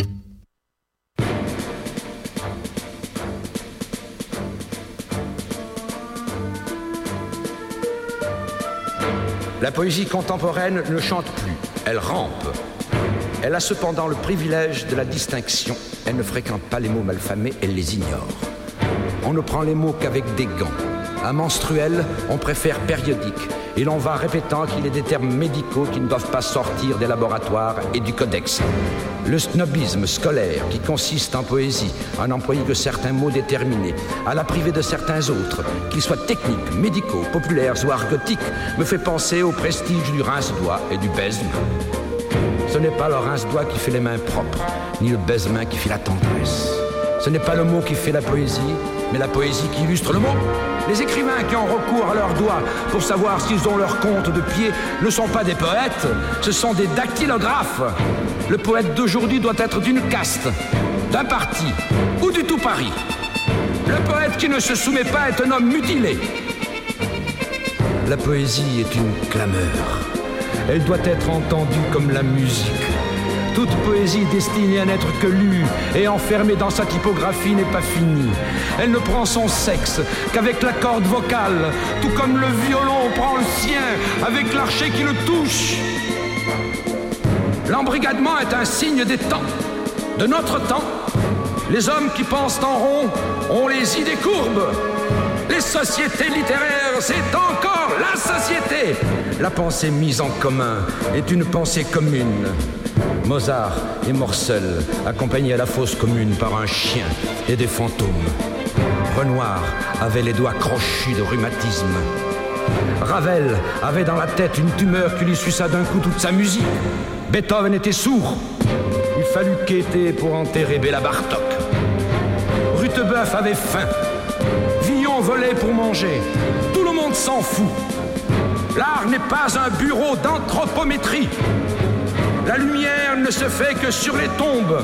La poésie contemporaine ne chante plus, elle rampe. Elle a cependant le privilège de la distinction. Elle ne fréquente pas les mots malfamés, elle les ignore. On ne prend les mots qu'avec des gants. À menstruel, on préfère périodique. Et l'on va répétant qu'il est des termes médicaux qui ne doivent pas sortir des laboratoires et du codex. Le snobisme scolaire qui consiste en poésie à n'employer que certains mots déterminés, à la priver de certains autres, qu'ils soient techniques, médicaux, populaires ou argotiques, me fait penser au prestige du rince-doigt et du baise-main. Ce n'est pas le rince-doigt qui fait les mains propres, ni le baise-main qui fait la tendresse. Ce n'est pas le mot qui fait la poésie, mais la poésie qui illustre le mot. Les écrivains qui ont recours à leurs doigts pour savoir s'ils ont leur compte de pied ne sont pas des poètes, ce sont des dactylographes. Le poète d'aujourd'hui doit être d'une caste, d'un parti ou du tout Paris. Le poète qui ne se soumet pas est un homme mutilé. La poésie est une clameur. Elle doit être entendue comme la musique. Toute poésie destinée à n'être que lue et enfermée dans sa typographie n'est pas finie. Elle ne prend son sexe qu'avec la corde vocale, tout comme le violon prend le sien avec l'archet qui le touche. L'embrigadement est un signe des temps, de notre temps. Les hommes qui pensent en rond ont les idées courbes. Les sociétés littéraires, c'est encore la société. La pensée mise en commun est une pensée commune. Mozart et Morcel, accompagnés à la fosse commune par un chien et des fantômes. Renoir avait les doigts crochus de rhumatisme. Ravel avait dans la tête une tumeur qui lui suça d'un coup toute sa musique. Beethoven était sourd. Il fallut quêter pour enterrer Béla Bartok. Rutebeuf avait faim. Villon volait pour manger. Tout le monde s'en fout. L'art n'est pas un bureau d'anthropométrie. La lumière ne se fait que sur les tombes.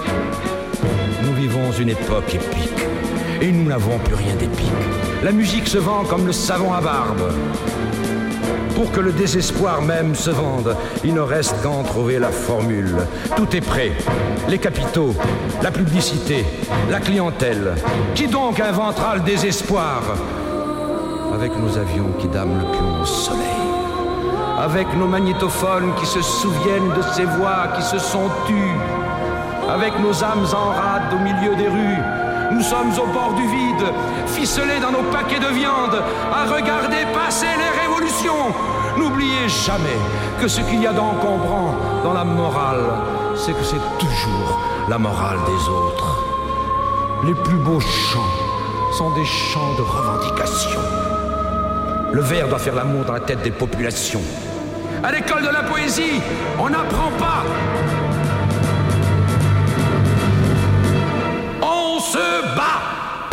Nous vivons une époque épique et nous n'avons plus rien d'épique. La musique se vend comme le savon à barbe. Pour que le désespoir même se vende, il ne reste qu'à en trouver la formule. Tout est prêt. Les capitaux, la publicité, la clientèle. Qui donc inventera le désespoir? Avec nos avions qui dament le pion au soleil. Avec nos magnétophones qui se souviennent de ces voix qui se sont tues. Avec nos âmes en rade au milieu des rues. Nous sommes au bord du vide, ficelés dans nos paquets de viande, à regarder passer les révolutions. N'oubliez jamais que ce qu'il y a d'encombrant dans la morale, c'est que c'est toujours la morale des autres. Les plus beaux chants sont des chants de revendication. Le vers doit faire l'amour dans la tête des populations. À l'école de la poésie, on n'apprend pas. On se bat.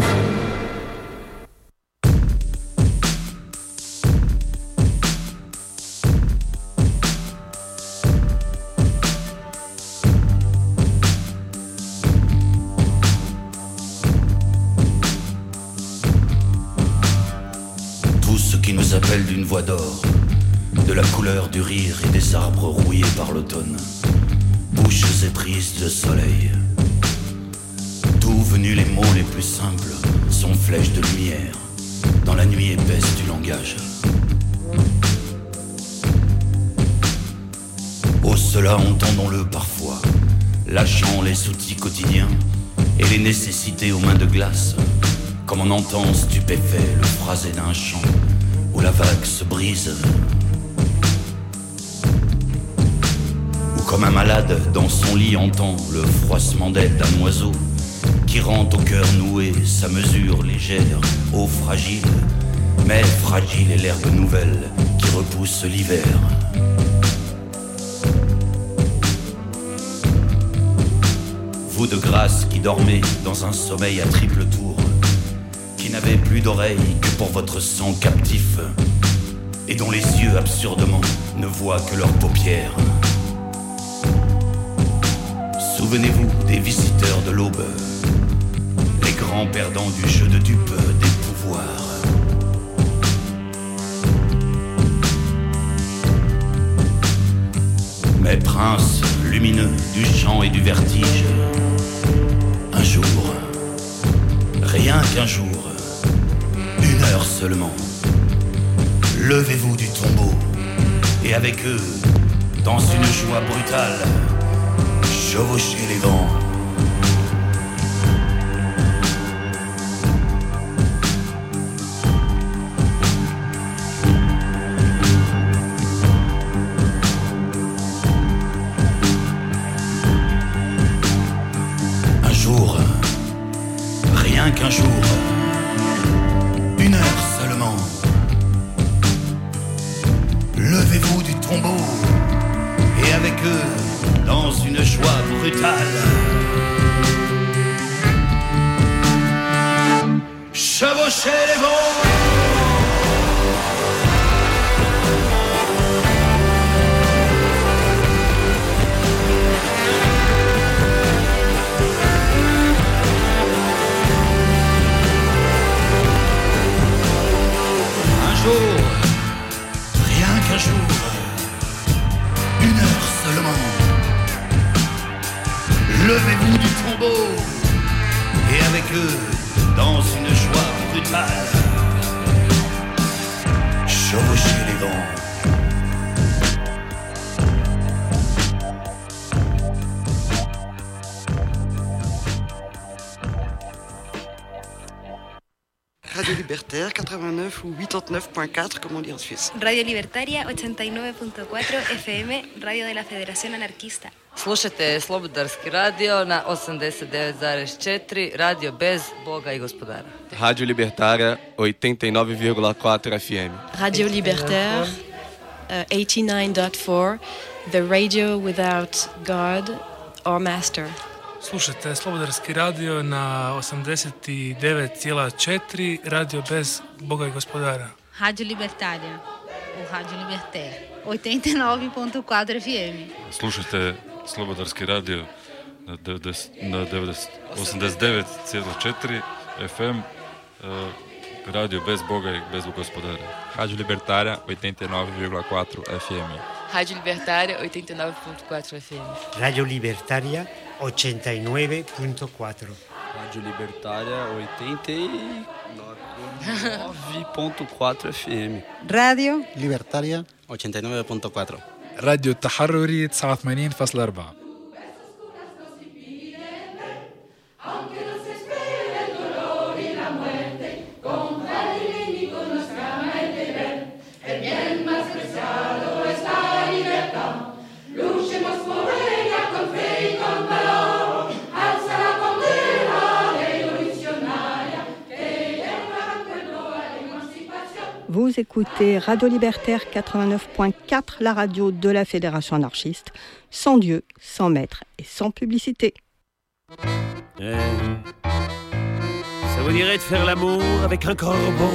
Tout ce qui nous appelle d'une voix d'or, de la couleur du rire et des arbres rouillés par l'automne, bouches éprises de soleil. D'où venus les mots les plus simples sont flèches de lumière dans la nuit épaisse du langage. Au cela entendons-le parfois, lâchant les outils quotidiens et les nécessités aux mains de glace, comme on entend stupéfait le phrasé d'un chant où la vague se brise. Ou comme un malade dans son lit entend le froissement d'aile d'un oiseau qui rend au cœur noué sa mesure légère, eau fragile, mais fragile est l'herbe nouvelle qui repousse l'hiver. Vous de grâce qui dormez dans un sommeil à triple tour, qui n'avez plus d'oreilles que pour votre sang captif, et dont les yeux absurdement ne voient que leurs paupières. Souvenez-vous des visiteurs de l'aube, les grands perdants du jeu de dupes des pouvoirs. Mais princes lumineux du chant et du vertige, un jour, rien qu'un jour, une heure seulement, levez-vous du tombeau et avec eux, dans une joie brutale, chevauchez les vents. Un jour, rien qu'un jour, une heure seulement, levez-vous du tombeau et avec eux, dans une joie brutale, chevauchez les vents. Un jour, qu'un jour, une heure seulement, levez-vous du tombeau, et avec eux, dans une joie brutale, chevauchez les vents. Radio Libertaire quatre-vingt-neuf ou quatre-vingt-neuf point quatre, comme on dit en Suisse. Radio Libertaria ochenta y nueve punto cuatro F M, radio de la Federación Anarquista. Slušajte Slobodarski radio na osamdeset devet zarez četiri, radio bez Boga i gospodara. Rádio Libertária oitenta e nove vírgula quatro F M. Radio Libertaire uh, eighty-nine point four, the radio without God or master. Slušajte Slobodarski radio na osamdeset devet zarez četiri, radio bez Boga i gospodara. Radio Libertaria, o Rádio Libertaire, oitenta e nove ponto quatro F M. Slušajte Slobodarski radio na, na osamdeset devet zarez četiri F M, radio bez Boga i bez gospodara. Rádio Libertária oitenta e nove vírgula quatro F M. Rádio Libertária oitenta e nove ponto quatro F M. Radio Libertaria ochenta y nueve punto cuatro. Rádio Libertária oitenta e nove ponto quatro F M. Radio Libertaria ochenta y nueve punto cuatro. راديو التحرري تسعة وثمانين فاصلة أربعة. Vous écoutez Radio Libertaire quatre-vingt-neuf point quatre, la radio de la Fédération anarchiste, sans Dieu, sans maître et sans publicité. Eh, ça vous dirait de faire l'amour avec un corbeau?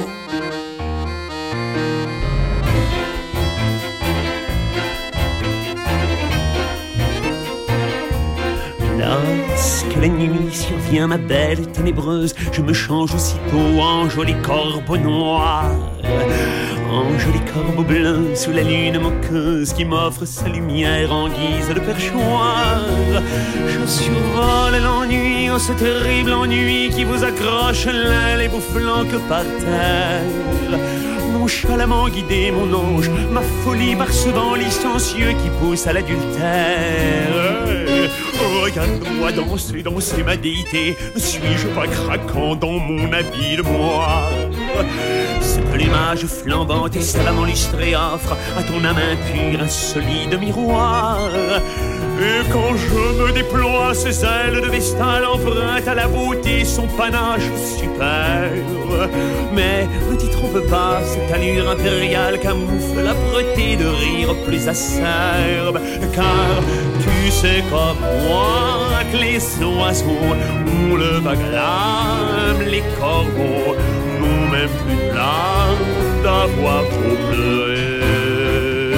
Lorsque la nuit survient, ma belle ténébreuse, je me change aussitôt en joli corbeau noir, en joli corbeau bleu sous la lune moqueuse qui m'offre sa lumière en guise de perchoir. Je survole l'ennui, oh ce terrible ennui qui vous accroche l'aile et vous flanque par terre. Nonchalamment guidé, mon ange, ma folie par ce vent licencieux qui pousse à l'adultère. Regarde-moi danser, danser ma déité, ne suis-je pas craquant dans mon habit de moire? Ce plumage flambant et savamment lustré offre à ton âme impure un solide miroir. Et quand je me déploie, ses ailes de vestale empruntent à la beauté son panache superbe. Mais ne t'y trompe pas, cette allure impériale camoufle l'âpreté de rire plus acerbe. Car tu sais comme moi que les oiseaux ont le vague les corbeaux n'ont même plus de larmes d'avoir pour pleurer.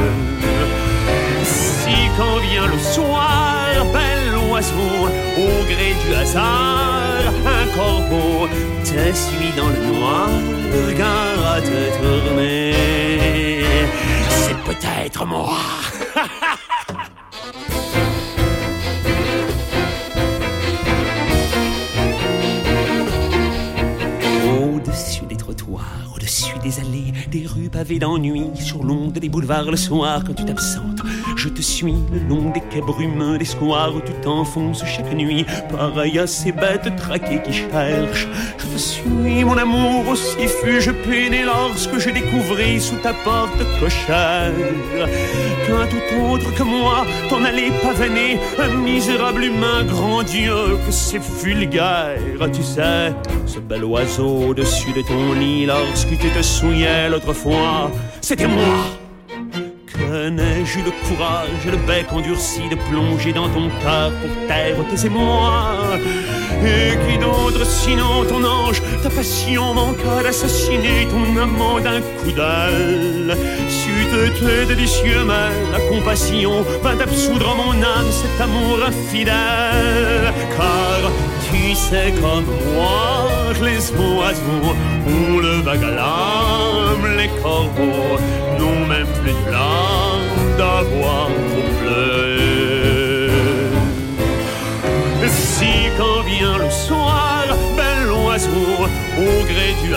Si quand vient le soir, bel oiseau, au gré du hasard, un corbeau te suit dans le noir, regarde te tourner, c'est peut-être moi. Au-dessus des trottoirs, au-dessus des allées, des rues pavées d'ennui, sur l'onde des boulevards le soir quand tu t'absentes, je te suis le long des quais brumeux, des squares où tu t'enfonces chaque nuit, pareil à ces bêtes traquées qui cherchent. Je te suis, mon amour, aussi fus-je peiné lorsque je découvris sous ta porte cochère qu'un tout autre que moi t'en allait pavaner, un misérable humain grandiose que c'est vulgaire. Tu sais, ce bel oiseau au-dessus de ton lit lorsque tu te souillais l'autre fois, c'était moi. Que n'ai-je eu le courage et le bec endurci de plonger dans ton cœur pour taire tes émois? Et qui d'autre sinon ton ange, ta passion manqua d'assassiner ton amant d'un coup d'aile? C'eût été délicieux, mais la compassion vint absoudre en mon âme cet amour infidèle. Car tu sais comme moi que les oiseaux ont le vague à l'âme, les corbeaux n'ont même plus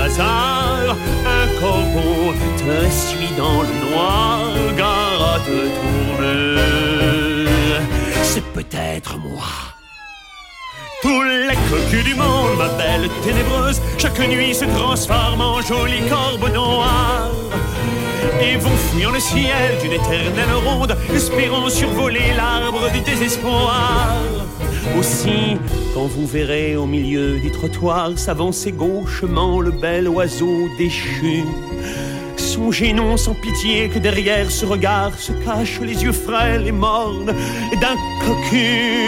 hasard, un corbeau te suit dans le noir, gare à te tourner. C'est peut-être moi. Tous les cocus du monde, ma belle ténébreuse, chaque nuit se transforment en jolis corbeaux noirs et vont fouillant le ciel d'une éternelle ronde, espérant survoler l'arbre du désespoir. Aussi, quand vous verrez au milieu du trottoir s'avancer gauchement le bel oiseau déchu, songez non sans pitié que derrière ce regard se cachent les yeux frêles et mornes d'un cocu.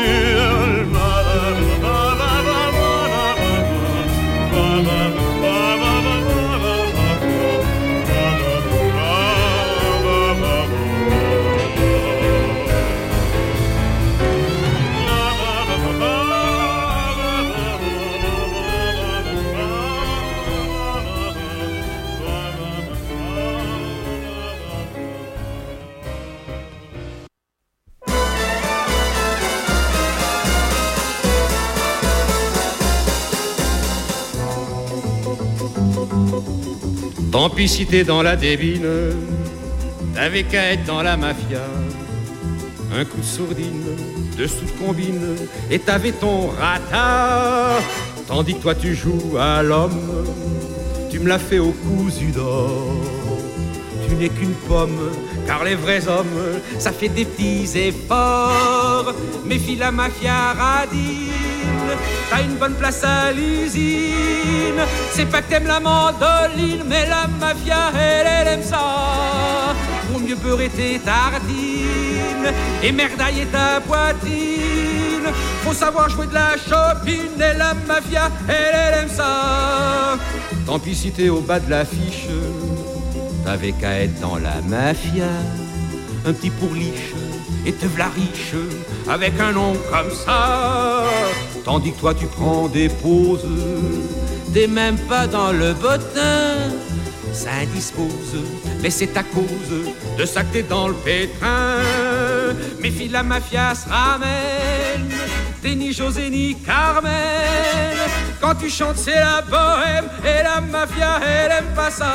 Tant pis si t'es dans la débine, t'avais qu'à être dans la mafia. Un coup de sourdine, deux sous de combine, et t'avais ton rata. Tandis que toi tu joues à l'homme, tu me l'as fait au cousu d'or. Tu n'es qu'une pomme, car les vrais hommes, ça fait des petits efforts. Méfie la mafia radine, t'as une bonne place à l'usine. C'est pas que t'aimes la mandoline, mais la mafia, elle, elle aime ça. Pour mieux beurrer tes tartines et merdailler ta poitrine, faut savoir jouer de la chopine, et la mafia, elle, elle aime ça. Tant pis si t'es au bas de l'affiche, t'avais qu'à être dans la mafia. Un petit pourliche et te v'la riche, avec un nom comme ça. Tandis que toi tu prends des pauses, t'es même pas dans le bottin. Ça indispose, mais c'est à cause de ça que t'es dans le pétrin. Méfie la mafia se ramène, t'es ni José ni Carmen. Quand tu chantes c'est la bohème, et la mafia elle aime pas ça.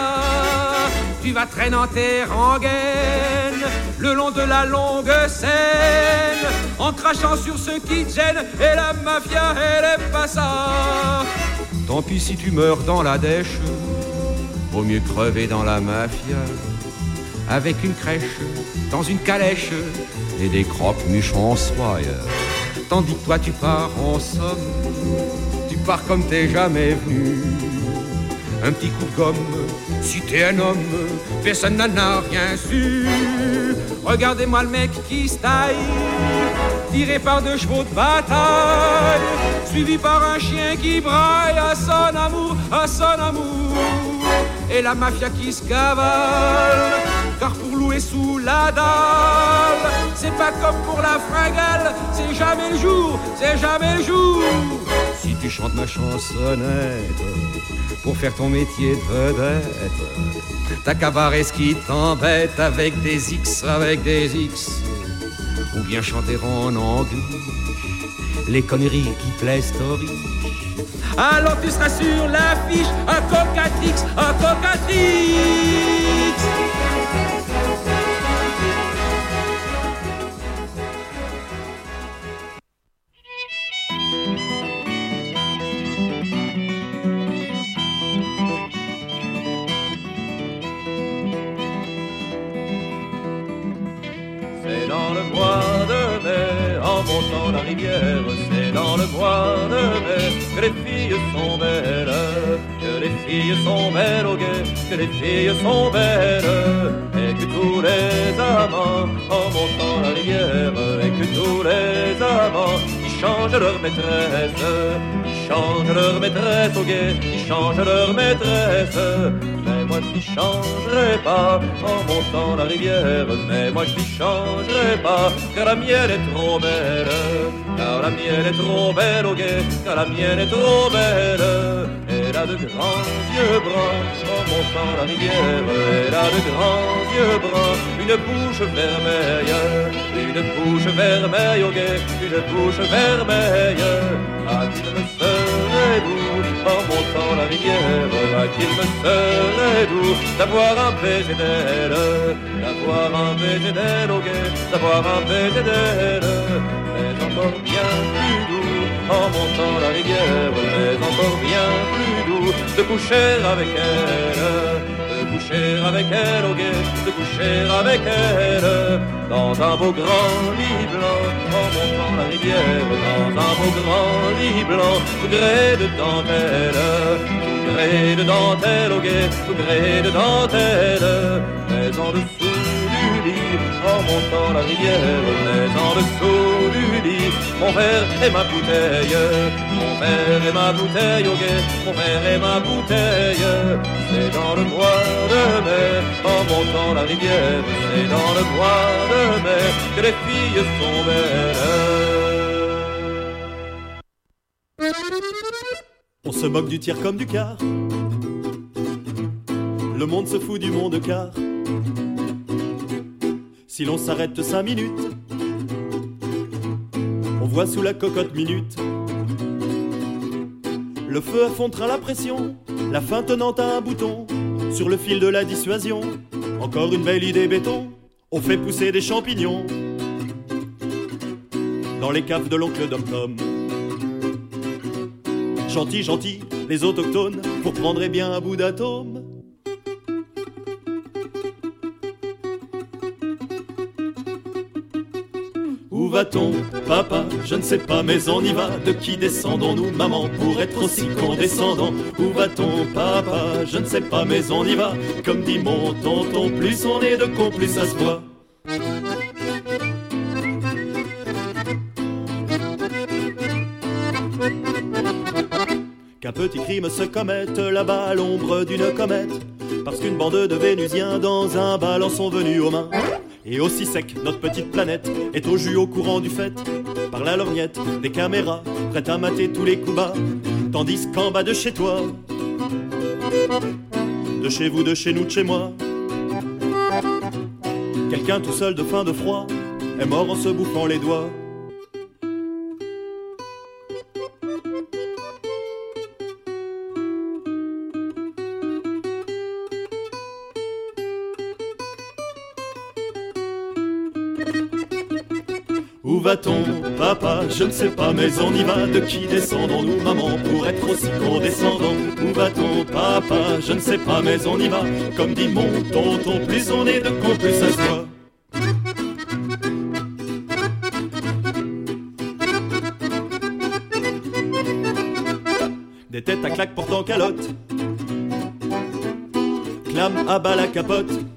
Tu vas traîner en tes rengaines le long de la longue scène, en crachant sur ceux qui te gênent, et la mafia elle aime pas ça. Tant pis si tu meurs dans la dèche, vaut mieux crever dans la mafia, avec une crèche dans une calèche et des croque-muches en soie. Tandis que toi tu pars en somme, tu pars comme t'es jamais venu. Un petit coup de gomme, si t'es un homme, personne n'en a rien su. Regardez-moi le mec qui se taille, tiré par deux chevaux de bataille, suivi par un chien qui braille à son amour, à son amour. Et la mafia qui se cavale, car pour louer sous la dalle, c'est pas comme pour la fringale, c'est jamais le jour, c'est jamais le jour. Si tu chantes ma chansonnette pour faire ton métier de vedette, t'as qu'à barrer ce qui t'embête avec des X, avec des X. Ou bien chanter en anglais les conneries qui plaisent aux riches. Alors tu seras sur l'affiche, un Cocatrix, un Cocatrix. C'est dans le mois de mai, en montant la rivière, c'est dans le mois de mai que les filles sont belles, que les filles sont belles au guet, que les filles sont belles, et que tous les amants, en montant la rivière, et que tous les amants, ils changent leur maîtresse, ils changent leur maîtresse au guet, ils changent leur maîtresse. Mais moi je n'y changerai pas en montant la rivière, mais moi je n'y changerai pas, car la mienne est trop belle, car la mienne est trop belle au guet, car la mienne est trop belle. Elle a de grands yeux bruns en montant la rivière, elle a de grands yeux bruns, une bouche vermeille, une bouche vermeille au guet, une bouche vermeille. Ah, qu'il me serait doux en montant la rivière. À qu'il me serait doux d'avoir un baiser d'elle, d'avoir un baiser d'elle au guet, d'avoir un baiser d'elle. Mais encore bien plus doux en montant la rivière, mais encore bien plus doux de coucher avec elle, de coucher avec elle au guet, de coucher avec elle dans un beau grand lit blanc en montant la rivière, dans un beau grand lit blanc tout gré de dentelle, tout gré de dentelle au guet, tout gré de dentelle. Mais en dessous du lit, en montant la rivière, mais en dessous du lit, mon verre et ma bouteille, mon verre et ma bouteille au guet, mon verre et ma bouteille. C'est dans le mois de mai, en montant la rivière, c'est dans le mois de mai que les filles sont belles. On se moque du tiers comme du quart. Le monde se fout du monde car si l'on s'arrête cinq minutes, on voit sous la cocotte minute le feu à fond train la pression, la fin tenante à un bouton sur le fil de la dissuasion. Encore une belle idée béton, on fait pousser des champignons dans les caves de l'oncle Dom Tom. Gentil, gentil, les autochtones, pour prendre bien un bout d'atome. Où va-t-on, papa? Je ne sais pas, mais on y va. De qui descendons-nous, maman, pour être aussi condescendant? Où va-t-on, papa? Je ne sais pas, mais on y va. Comme dit mon tonton, plus on est de con, plus ça se voit. Qu'un petit crime se commette là-bas à l'ombre d'une comète, parce qu'une bande de Vénusiens dans un bal en sont venus aux mains. Et aussi sec, notre petite planète est au jus au courant du fait, par la lorgnette des caméras, prêtes à mater tous les coups bas. Tandis qu'en bas de chez toi, de chez vous, de chez nous, de chez moi, quelqu'un tout seul de faim, de froid, est mort en se bouffant les doigts. Où va-t-on, papa? Je ne sais pas, mais on y va. De qui descendons-nous, maman, pour être aussi condescendant? Où va-t-on, papa? Je ne sais pas, mais on y va. Comme dit mon tonton, plus on est de con, plus ça se voit. Des têtes à claques portant calotte, clame à bas la capote.